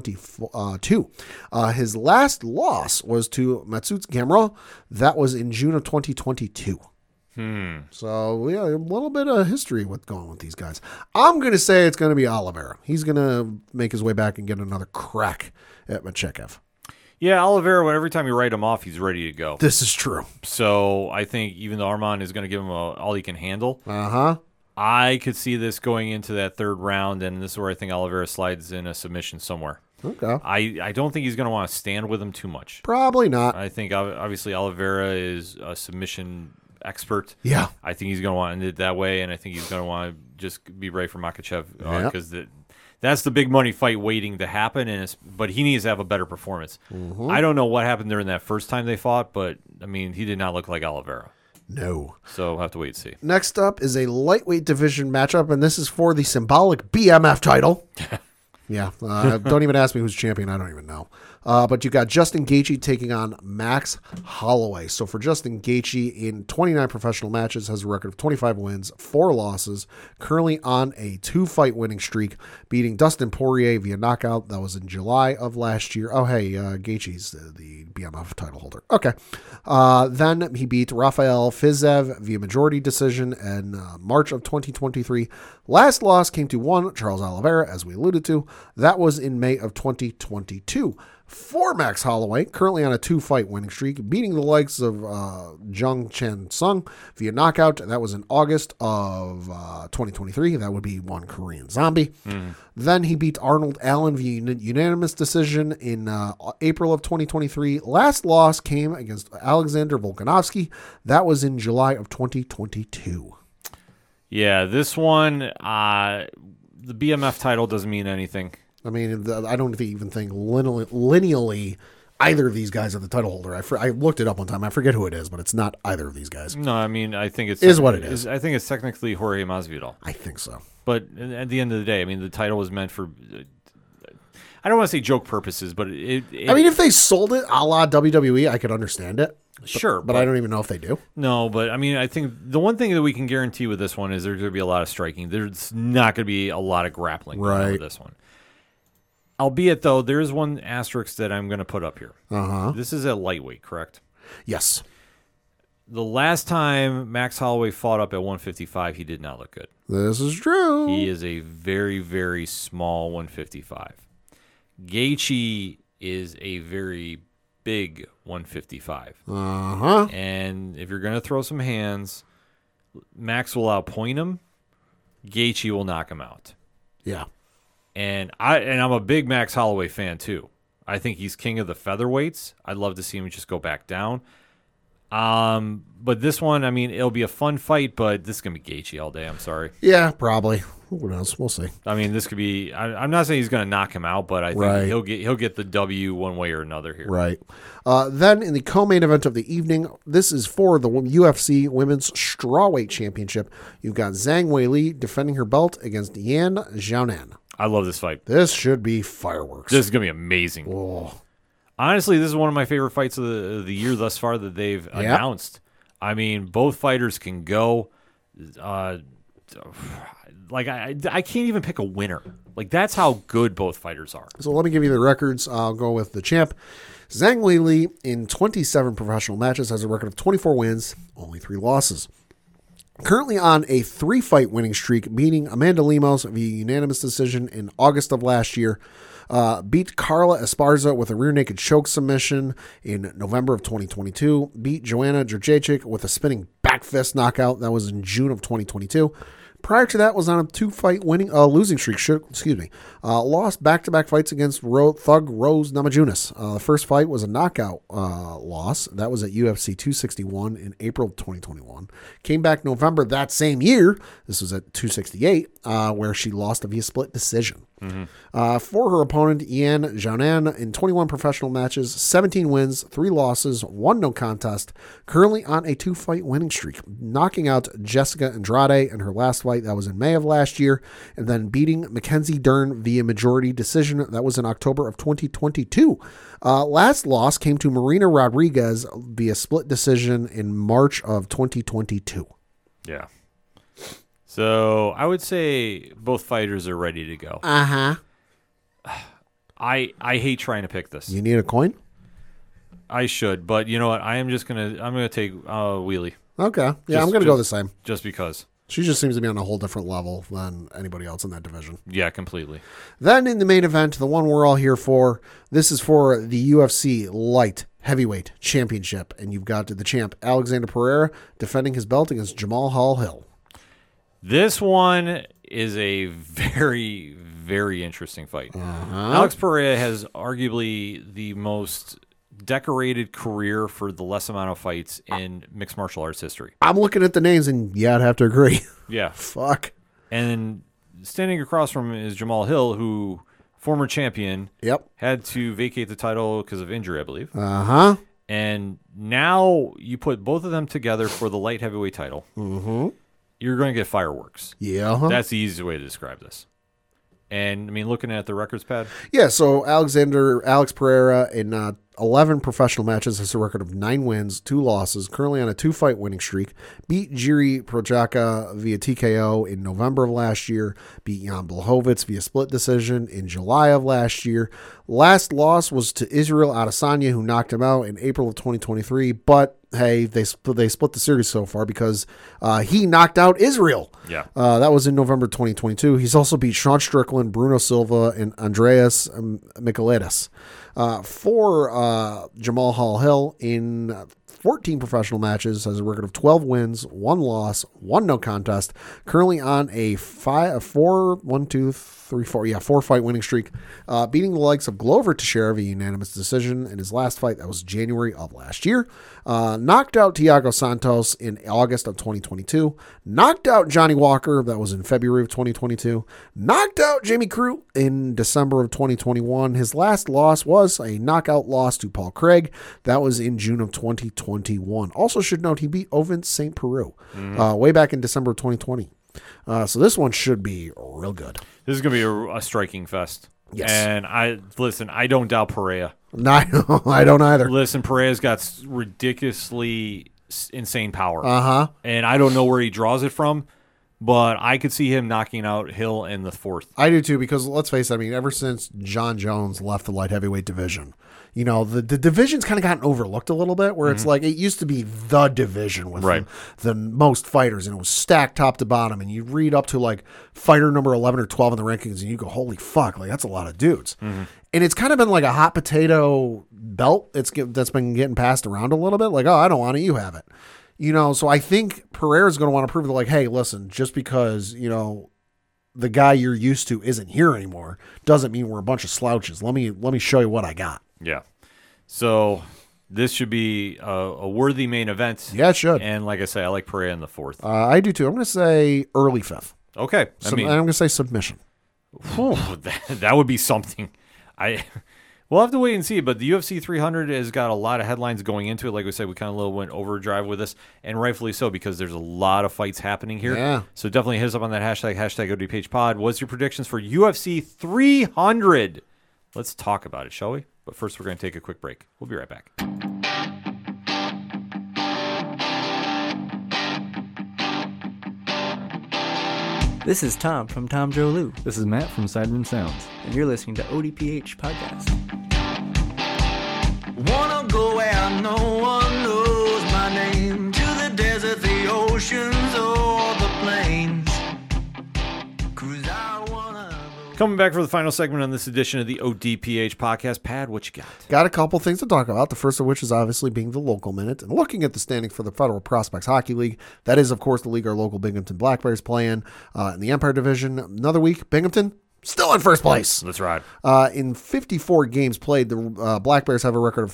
2022. His last loss was to Matsutsu Gamrot. That was in June of 2022. So, yeah, a little bit of history with going with these guys. I'm going to say it's going to be Oliveira. He's going to make his way back and get another crack at Makhachev. Yeah, Oliveira, every time you write him off, he's ready to go. This is true. So I think even though Arman is going to give him all he can handle, Uh-huh. I could see this going into that third round, and this is where I think Oliveira slides in a submission somewhere. Okay. I don't think he's going to want to stand with him too much. Probably not. I think, obviously, Oliveira is a submission expert. Yeah. I think he's going to want to end it that way, and I think he's going to want to just be ready for Makhachev because that's the big money fight waiting to happen, but he needs to have a better performance. I don't know what happened during that first time they fought, but, I mean, he did not look like Oliveira. No. So we'll have to wait and see. Next up is a lightweight division matchup, and this is for the symbolic BMF title. Yeah. Don't even ask me who's champion. I don't even know. But you got Justin Gaethje taking on Max Holloway. So for Justin Gaethje, in 29 professional matches, has a record of 25 wins, 4 losses, currently on a 2-fight winning streak, beating Dustin Poirier via knockout. That was in July of last year. Oh, hey, Gaethje's the BMF title holder. Okay. Then he beat Rafael Fiziev via majority decision in March of 2023. Last loss came to one Charles Oliveira, as we alluded to. That was in May of 2022. For Max Holloway, currently on a 2-fight winning streak, beating the likes of Jung Chan Sung via knockout. That was in August of 2023. That would be one Korean Zombie. Then he beat Arnold Allen via unanimous decision in April of 2023. Last loss came against Alexander Volkanovski. That was in July of 2022. Yeah, this one, the BMF title doesn't mean anything. I mean, I don't even think lineally either of these guys are the title holder. I looked it up one time. I forget who it is, but it's not either of these guys. No, I mean, I think Is what it is. I think it's technically Jorge Masvidal. I think so. But at the end of the day, I mean, the title was meant for, I don't want to say joke purposes, but I mean, if they sold it a la WWE, I could understand it. Sure. But I don't even know if they do. No, but I mean, I think the one thing that we can guarantee with this one is there's going to be a lot of striking. There's not going to be a lot of grappling with this one. Albeit, though, there is one asterisk that I'm going to put up here. This is a lightweight, correct? Yes. The last time Max Holloway fought up at 155, he did not look good. This is true. He is a very, very small 155. Gaethje is a very big 155. And if you're going to throw some hands, Max will outpoint him. Gaethje will knock him out. Yeah. And I'm a big Max Holloway fan too. I think he's king of the featherweights. I'd love to see him just go back down. But this one, I mean, it'll be a fun fight, but this is going to be Gaethje all day. I'm sorry. Yeah, probably. Who knows? We'll see. I mean, this could be. I'm not saying he's going to knock him out, but I think Right. he'll get the W one way or another here. Right. Then in the co-main event of the evening, this is for the UFC Women's Strawweight Championship. You've got Zhang Weili defending her belt against Yan Xiaonan. I love this fight. This should be fireworks. This is going to be amazing. Oh. Honestly, this is one of my favorite fights of the year thus far that they've announced. I mean, both fighters can go. Like I can't even pick a winner. Like that's how good both fighters are. So let me give you the records. I'll go with the champ. Zhang Weili in 27 professional matches has a record of 24 wins, only 3 losses. Currently on a 3-fight winning streak, beating Amanda Lemos via unanimous decision in August of last year. Beat Carla Esparza with a rear naked choke submission in November of 2022. Beat Joanna Jędrzejczyk with a spinning back fist knockout. That was in June of 2022. Prior to that was on a 2-fight losing streak. Lost back-to-back fights against Thug Rose Namajunas. The first fight was a knockout loss. That was at UFC 261 in April of 2021. Came back November that same year. This was at 268, where she lost via split decision. For her opponent, Yan Xiaonan, in 21 professional matches, 17 wins, 3 losses, 1 no contest, currently on a 2-fight winning streak, knocking out Jessica Andrade in her last fight. That was in May of last year, and then beating Mackenzie Dern via majority decision. That was in October of 2022. Last loss came to Marina Rodriguez via split decision in March of 2022. Yeah. So I would say both fighters are ready to go. Uh-huh. I hate trying to pick this. You need a coin? I should, but you know what? I'm gonna take Weili Okay. Yeah, I'm going to go the same. just because. She just seems to be on a whole different level than anybody else in that division. Yeah, completely. Then in the main event, the one we're all here for, this is for the UFC Light Heavyweight Championship, and you've got the champ Alexander Pereira defending his belt against Jamal Hill. This one is a very, very interesting fight. Alex Pereira has arguably the most decorated career for the less amount of fights in mixed martial arts history. I'm looking at the names, and yeah, I'd have to agree. Yeah. Fuck. And standing across from him is Jamal Hill, who, former champion, Yep. had to vacate the title because of injury, I believe. Uh-huh. And now you put both of them together for the light heavyweight title. Mm-hmm. You're going to get fireworks. Yeah. That's the easiest way to describe this. And, I mean, looking at the records pad. Yeah, so Alex Pereira in 11 professional matches has a record of 9 wins, 2 losses, currently on a 2-fight winning streak. Beat Jiri Prochazka via TKO in November of last year. Beat Jan Blachowicz via split decision in July of last year. Last loss was to Israel Adesanya, who knocked him out in April of 2023. But, hey, they split the series so far because he knocked out Israel. Yeah. That was in November 2022. He's also beat Sean Strickland, Bruno Silva, and Andreas Michailidis. For Jamal Hill in 14 professional matches, has a record of 12 wins, 1 loss, 1 no contest. Currently on a 4-fight winning streak, beating the likes of Glover Teixeira via unanimous decision in his last fight. That was January of last year. Knocked out Thiago Santos in August of 2022. Knocked out Johnny Walker. That was in February of 2022. Knocked out Jamie Crew in December of 2021. His last loss was a knockout loss to Paul Craig. That was in June of 2021. Also should note he beat Ovin St. Peru way back in December of 2020. So this one should be real good. This is going to be a striking fest. Yes. And I don't doubt Pereira. No, I don't either. Listen, Pereira's got ridiculously insane power. Uh-huh. And I don't know where he draws it from, but I could see him knocking out Hill in the 4th. I do too, because let's face it, I mean, ever since John Jones left the light heavyweight division, you know, the division's kind of gotten overlooked a little bit, where it's like it used to be the division with the most fighters, and it was stacked top to bottom, and you read up to like fighter number 11 or 12 in the rankings, and you go, holy fuck, like that's a lot of dudes. And it's kind of been like a hot potato belt that's been getting passed around a little bit, like, oh, I don't want it, you have it. You know, so I think Pereira's going to want to prove that, like, hey, listen, just because, you know, the guy you're used to isn't here anymore doesn't mean we're a bunch of slouches. Let me show you what I got. Yeah. So This should be a worthy main event. Yeah, it should. And like I say, I like Pereira in the fourth. I do too. I'm going to say early fifth. Okay. I'm going to say submission. Whew, that would be something. We'll have to wait and see, but the UFC 300 has got a lot of headlines going into it. Like we said, we kind of went overdrive with this, and rightfully so, because there's a lot of fights happening here. Yeah. So definitely hit us up on that hashtag ODPHpod. What's your predictions for UFC 300? Let's talk about it, shall we? But first, we're going to take a quick break. We'll be right back. This is Tom from Tom Joe Lou, This is Matt from Sidemen Sounds. and you're listening to ODPH Podcast. Wanna go where no one knows my name, to the desert, the oceans, or the plains. 'Cause I wanna go. Coming back for the final segment on this edition of the ODPH podcast. Pad, what you got? Got a couple things to talk about. The first of which is obviously being the local minute and looking at the standings for the Federal Prospects Hockey League. That is, of course, the league our local Binghamton Black Bears play in the Empire Division. Another week, Binghamton still in first place. Let's ride. In 54 games played, the Black Bears have a record of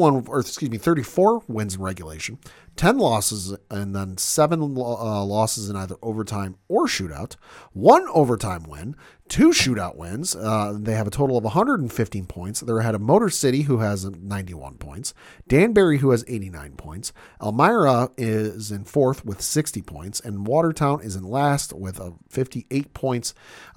34 wins in regulation, 10 losses, and then 7 losses in either overtime or shootout, 1 overtime win, 2 shootout wins. They have a total of 115 points. They're ahead of Motor City, who has 91 points, Danbury, who has 89 points, Elmira is in 4th with 60 points, and Watertown is in last with 58 points.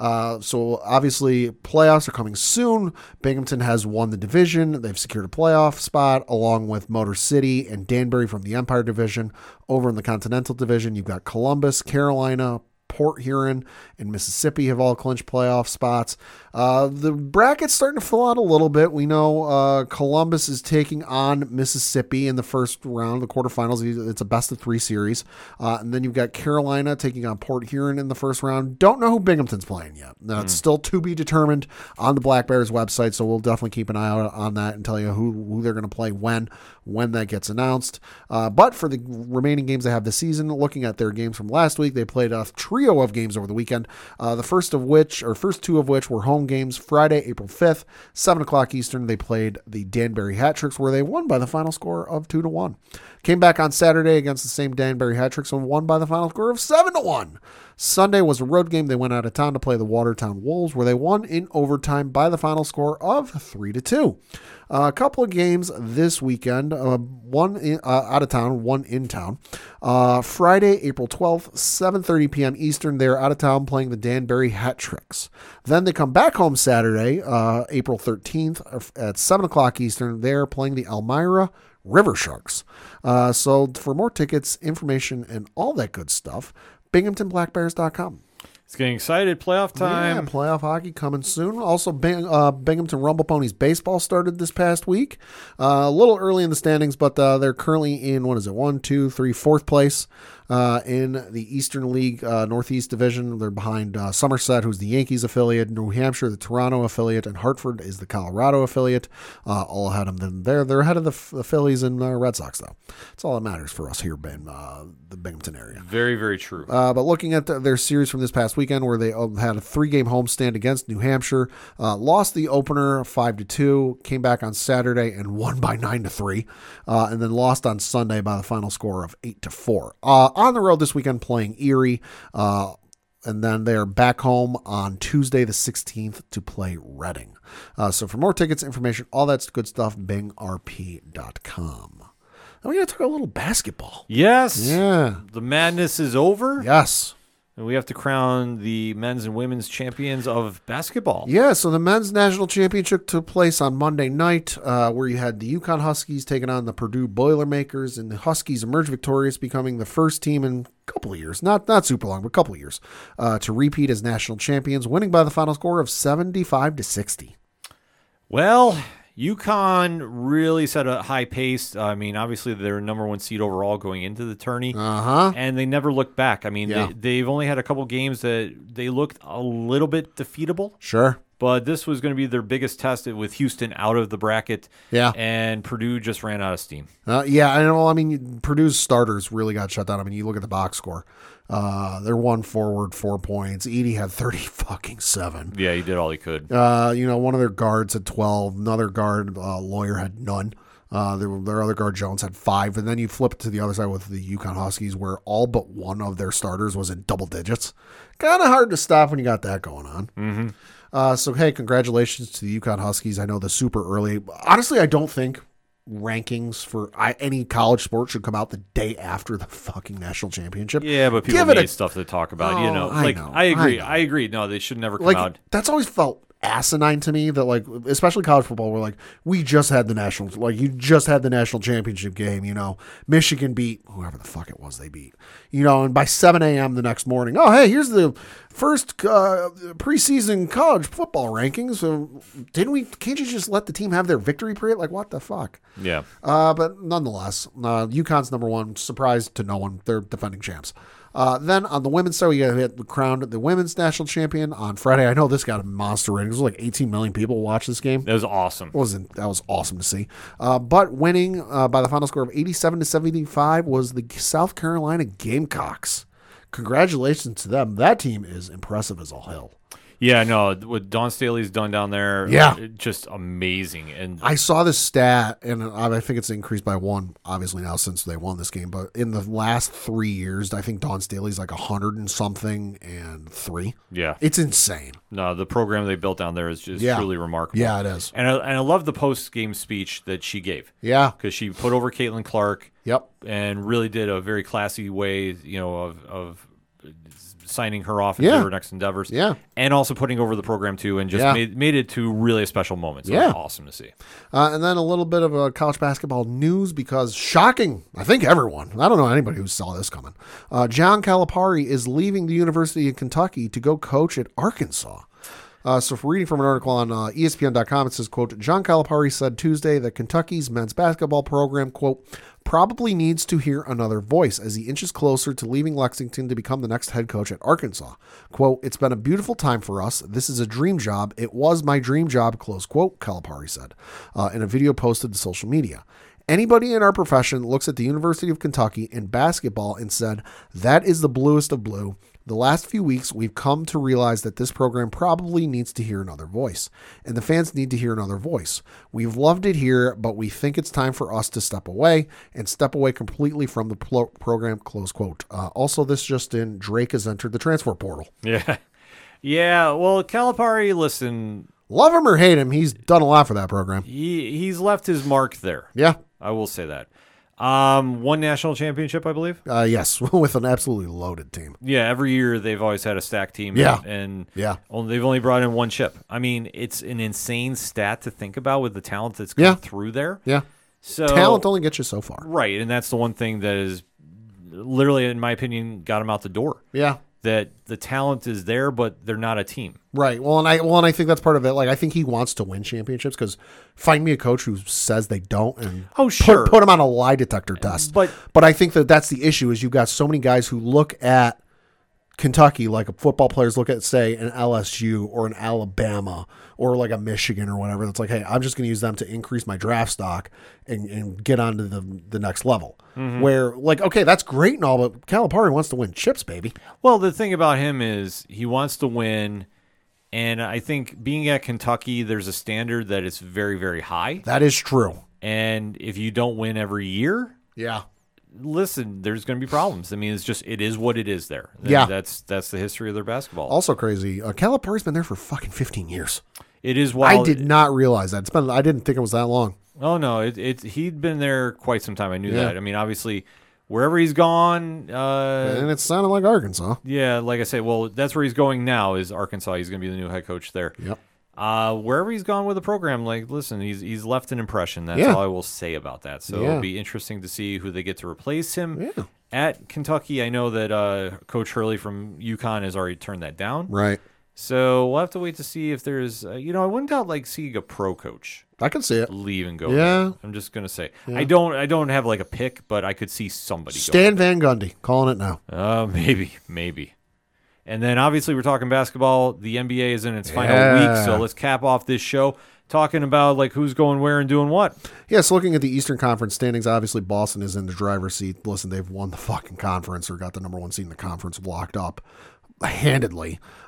So obviously playoffs are coming soon. Binghamton has won the division. They've secured a playoff spot along with Motor City and Danbury from the Empire Division. Over in the Continental Division, you've got Columbus, Carolina, Port Huron, and Mississippi have all clinched playoff spots. The bracket's starting to fill out a little bit. We know Columbus is taking on Mississippi in the first round, the quarterfinals. It's a best-of-3 series. And then you've got Carolina taking on Port Huron in the first round. Don't know who Binghamton's playing yet. It's still to be determined on the Black Bears website, so we'll definitely keep an eye out on that and tell you who they're going to play when that gets announced. But for the remaining games they have this season, looking at their games from last week, they played a trio of games over the weekend. The first 2 of which were home games. Friday, April 5th, 7 o'clock Eastern, they played the Danbury Hat Tricks, where they won by the final score of 2-1. Came back on Saturday against the same Danbury Hat Tricks and won by the final score of 7-1. Sunday was a road game. They went out of town to play the Watertown Wolves, where they won in overtime by the final score of 3-2. A couple of games this weekend, one out of town, one in town. Friday, April 12th, 7:30 p.m. Eastern, they're out of town playing the Danbury Hat Tricks. Then they come back home Saturday, April 13th at 7 o'clock Eastern. They're playing the Elmira River Sharks. So for more tickets, information, and all that good stuff, BinghamtonBlackBears.com. It's getting excited. Playoff time. Yeah, playoff hockey coming soon. Also, Binghamton Rumble Ponies baseball started this past week. A little early in the standings, but they're currently in, 4th place in the Eastern League Northeast Division. They're behind Somerset, who's the Yankees affiliate, New Hampshire, the Toronto affiliate, and Hartford is the Colorado affiliate. All ahead of them. They're ahead of the Phillies and Red Sox, though. That's all that matters for us here in the Binghamton area. Very, very true. But looking at their series from this past weekend, where they had a 3-game homestand against New Hampshire, lost the opener 5-2, came back on Saturday and won by 9-3, and then lost on Sunday by the final score of 8-4. On the road this weekend playing Erie, and then they're back home on Tuesday the 16th to play Reading. So for more tickets, information, all that good stuff, bingrp.com. Now we got to talk a little basketball. Yes. Yeah. The madness is over. Yes. And we have to crown the men's and women's champions of basketball. Yeah, so the men's national championship took place on Monday night, where you had the Yukon Huskies taking on the Purdue Boilermakers, and the Huskies emerged victorious, becoming the first team in a couple of years, not super long, but a couple of years, to repeat as national champions, winning by the final score of 75-60. Well, UConn really set a high pace. I mean, obviously they're number 1 seed overall going into the tourney, and they never looked back. I mean, they've only had a couple games that they looked a little bit defeatable. Sure. But this was going to be their biggest test with Houston out of the bracket. Yeah. And Purdue just ran out of steam. Yeah, I know. I mean, Purdue's starters really got shut down. I mean, you look at the box score. Their one forward, 4 points. Edey had 37. Yeah, he did all he could. One of their guards had 12. Another guard, Lawyer, had none. Their other guard, Jones, had 5. And then you flip it to the other side with the UConn Huskies, where all but one of their starters was in double digits. Kind of hard to stop when you got that going on. Mm-hmm. So, hey, congratulations to the UConn Huskies. I know the super early. Honestly, I don't think rankings for any college sport should come out the day after the fucking national championship. Yeah, but people need stuff to talk about. I agree. know. I agree. No, they should never come out. That's always felt asinine to me, that especially college football, where we just had the national, you just had the national championship game, Michigan beat whoever the fuck it was they beat, and by 7 a.m. the next morning, oh, hey, here's the first preseason college football rankings. So can't you just let the team have their victory period? What the fuck? Yeah. But nonetheless, UConn's number one, surprise to no one. They're defending champs. Then on the women's side, we got crowned the women's national champion on Friday. I know this got a monster rating. It was 18 million people watched this game. That was awesome. That was awesome to see. But winning by the final score of 87-75 was the South Carolina Gamecocks. Congratulations to them. That team is impressive as all hell. Yeah, no, what Dawn Staley's done down there, just amazing. And I saw this stat, and I think it's increased by 1, obviously now since they won this game. But in the last 3 years, I think Dawn Staley's 100 and something and 3. Yeah, it's insane. No, the program they built down there is just truly remarkable. Yeah, it is. And I love the post game speech that she gave. Yeah, because she put over Caitlin Clark. Yep, and really did a very classy way, of signing her off into her next endeavors. Yeah. And also putting over the program too, and just made it to really a special moment. So it was awesome to see. And then a little bit of college basketball news, because shocking, I think everyone, I don't know anybody who saw this coming. John Calipari is leaving the University of Kentucky to go coach at Arkansas. So for reading from an article on ESPN.com, it says, quote, John Calipari said Tuesday that Kentucky's men's basketball program, quote, probably needs to hear another voice as he inches closer to leaving Lexington to become the next head coach at Arkansas. Quote, it's been a beautiful time for us. This is a dream job. It was my dream job, close quote, Calipari said in a video posted to social media. Anybody in our profession looks at the University of Kentucky in basketball and said, that is the bluest of blue. The last few weeks, we've come to realize that this program probably needs to hear another voice, and the fans need to hear another voice. We've loved it here, but we think it's time for us to step away completely from the program, close quote. Also, this just in, Drake has entered the transfer portal. Yeah. Yeah, well, Calipari, listen. Love him or hate him, he's done a lot for that program. He's left his mark there. Yeah. I will say that. One national championship, I believe. Yes, with an absolutely loaded team. Yeah, every year they've always had a stacked team. Yeah, they've only brought in 1 chip. I mean, it's an insane stat to think about with the talent that's come through there. Yeah, so talent only gets you so far, right? And that's the one thing that is literally, in my opinion, got them out the door. Yeah. That the talent is there, but they're not a team. Right. Well, and I think that's part of it. I think he wants to win championships, because find me a coach who says they don't, and put him on a lie detector test. But I think that's the issue, is you've got so many guys who look at Kentucky like football players look at, say, an LSU or an Alabama or a Michigan or whatever. That's hey, I'm just going to use them to increase my draft stock and get on to the next level. Mm-hmm. Where, okay, that's great and all, but Calipari wants to win chips, baby. Well, the thing about him is he wants to win, and I think being at Kentucky, there's a standard that is very, very high. That is true. And if you don't win every year, listen, there's going to be problems. I mean, it is what it is there. Yeah. That's the history of their basketball. Also crazy, Calipari's been there for fucking 15 years. It is wild. I did not realize that. I didn't think it was that long. Oh, no. He'd been there quite some time. I knew that. I mean, obviously, wherever he's gone. And it sounded like Arkansas. Yeah, like I said, well, that's where he's going now is Arkansas. He's going to be the new head coach there. Yep. Wherever he's gone with the program, listen, he's left an impression. That's all I will say about that. So it'll be interesting to see who they get to replace him. Yeah. At Kentucky, I know that Coach Hurley from UConn has already turned that down. Right. So we'll have to wait to see if there's, I wouldn't doubt seeing a pro coach. I can see it. Leave and go. Yeah. There. I'm just gonna say I don't have a pick, but I could see somebody. Stan Van Gundy, calling it now. Maybe. And then obviously we're talking basketball. The NBA is in its final week, so let's cap off this show talking about who's going where and doing what. Yeah, so looking at the Eastern Conference standings, obviously Boston is in the driver's seat. Listen, they've won the fucking conference or got the number 1 seed in the conference locked up handedly.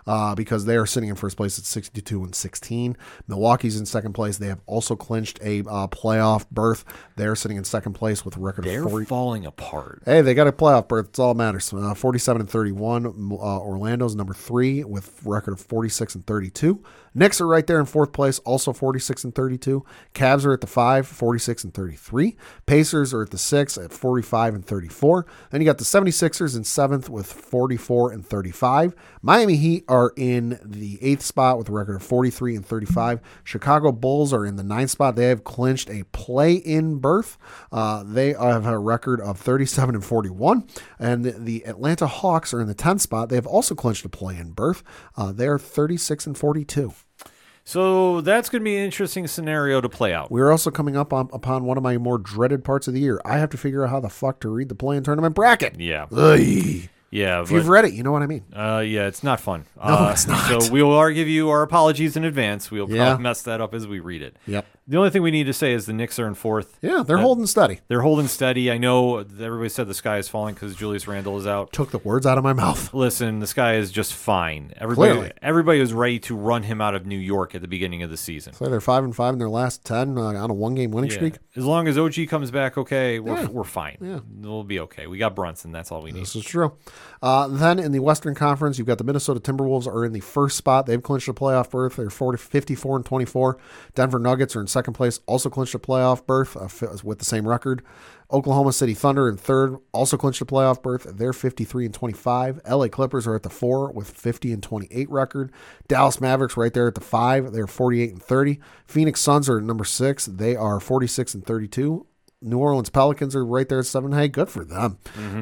because they are sitting in first place at 62-16. Milwaukee's in second place. They have also clinched a playoff berth. They're sitting in second place with a record They're of 40. falling apart. Hey, they got a playoff berth. It's all that matters. 47-31. Orlando's number 3 with a record of 46-32. Knicks are right there in fourth place, also 46-32. Cavs are at the 5, 46-33. Pacers are at the 6 at 45-34. Then you got the 76ers in 7th with 44-35. Miami Heat are in the 8th spot with a record of 43-35. Chicago Bulls are in the 9th spot. They have clinched a play-in berth. They have a record of 37-41. And the Atlanta Hawks are in the 10th spot. They have also clinched a play-in berth. They are 36-42. So that's going to be an interesting scenario to play out. We're also coming up upon one of my more dreaded parts of the year. I have to figure out how the fuck to read the play-in tournament bracket. Yeah. Ugh. Yeah. If you've read it, you know what I mean. Yeah, it's not fun. No, it's not. So we will give you our apologies in advance. We'll Yeah. probably mess that up as we read it. Yep. The only thing we need to say is the Knicks are in fourth. Yeah, they're holding steady. They're holding steady. I know everybody said the sky is falling because Julius Randle is out. Took the words out of my mouth. Listen, the sky is just fine. Clearly. Everybody was ready to run him out of New York at the beginning of the season. So they're 5-5 in their last 10 on a one-game winning Yeah. streak. As long as OG comes back okay, we're fine. Yeah. We'll be okay. We got Brunson. That's all we need. This is true. Then in the Western Conference, you've got the Minnesota Timberwolves are in the first spot. They've clinched a playoff berth. They're 54-24. Denver Nuggets are in second place, also clinched a playoff berth with the same record. Oklahoma City Thunder in third, also clinched a playoff berth. They're 53-25. LA Clippers are at the 4 with 50-28 record. Dallas Mavericks right there at the 5. They're 48-30. Phoenix Suns are at number 6. They are 46-32. New Orleans Pelicans are right there at 7. Hey, good for them.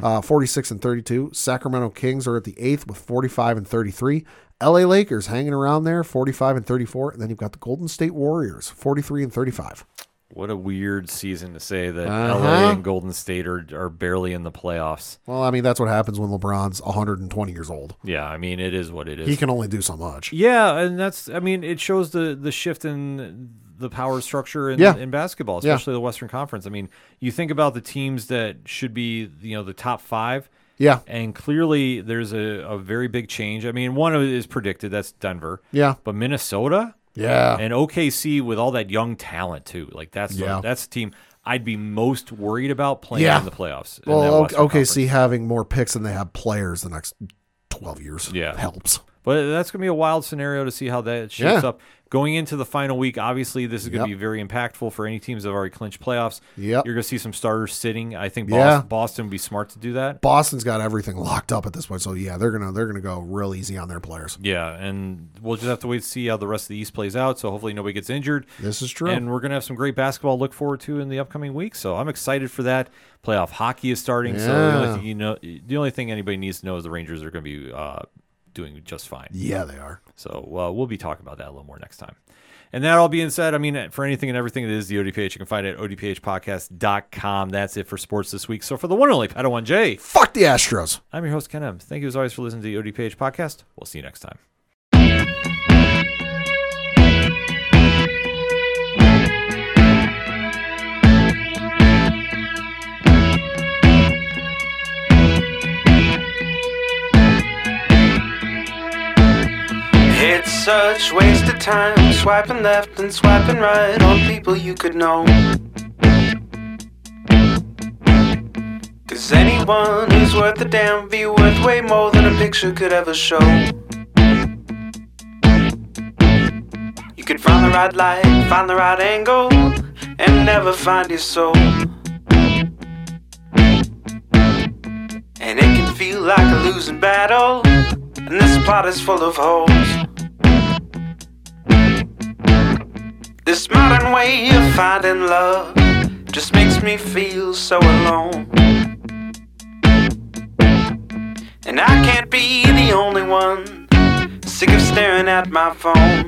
46-32. Sacramento Kings are at the 8th with 45-33. LA Lakers hanging around there, 45-34. And then you've got the Golden State Warriors, 43-35. What a weird season to say that LA and Golden State are barely in the playoffs. Well, I mean, that's what happens when LeBron's 120 years old. Yeah, I mean, it is what it is. He can only do so much. Yeah, and it shows the shift in the power structure in basketball, especially the Western Conference. I mean, you think about the teams that should be, the top 5. Yeah. And clearly there's a very big change. I mean, one of it is predicted. That's Denver. Yeah. But Minnesota? Yeah. And OKC with all that young talent, too. Like, that's the team I'd be most worried about playing in the playoffs. Well, OKC having more picks than they have players the next 12 years helps. But that's going to be a wild scenario to see how that shapes up. Going into the final week, obviously, this is going to be very impactful for any teams that have already clinched playoffs. Yep. You're going to see some starters sitting. I think Boston would be smart to do that. Boston's got everything locked up at this point, so they're gonna go real easy on their players. Yeah, and we'll just have to wait to see how the rest of the East plays out. So hopefully nobody gets injured. This is true, and we're gonna have some great basketball to look forward to in the upcoming week. So I'm excited for that. Playoff hockey is starting. So the only thing anybody needs to know is the Rangers are going to be doing just fine. Yeah, they are. So we'll be talking about that a little more next time. And that all being said, I mean, for anything and everything that is the ODPH, you can find it at odphpodcast.com. That's it for sports this week. So for the one and only Padawan J, fuck the Astros. I'm your host, Ken M. Thank you as always for listening to the ODPH podcast. We'll see you next time. It's such waste of time swiping left and swiping right on people you could know. 'Cause anyone who's worth a damn be worth way more than a picture could ever show. You could find the right light, find the right angle, and never find your soul. And it can feel like a losing battle, and this plot is full of holes. This modern way of finding love just makes me feel so alone. And I can't be the only one sick of staring at my phone.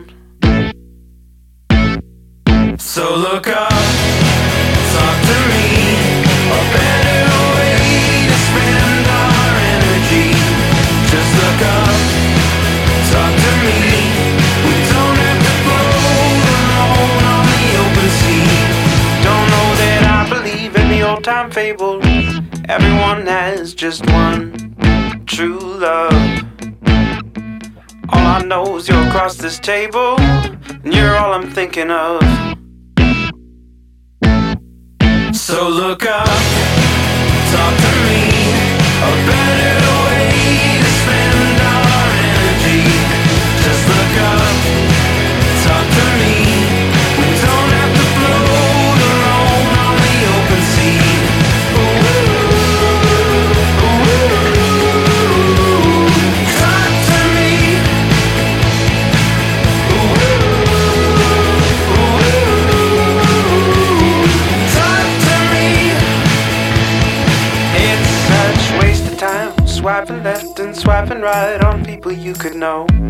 So look up, talk to me, a better way to spend our energy. Just look up, talk to me. We don't have to float alone on the open sea. Don't know that I believe in the old time fable. Everyone has just one true love. All I I knows you're across this table, and you're all I'm thinking of. So look up, talk to me, a better way to spend our energy. Just look up, talk to me, we don't have to float alone on the open sea. Talk to me. Talk to me. It's such waste of time, swiping left and swiping right on people you could know.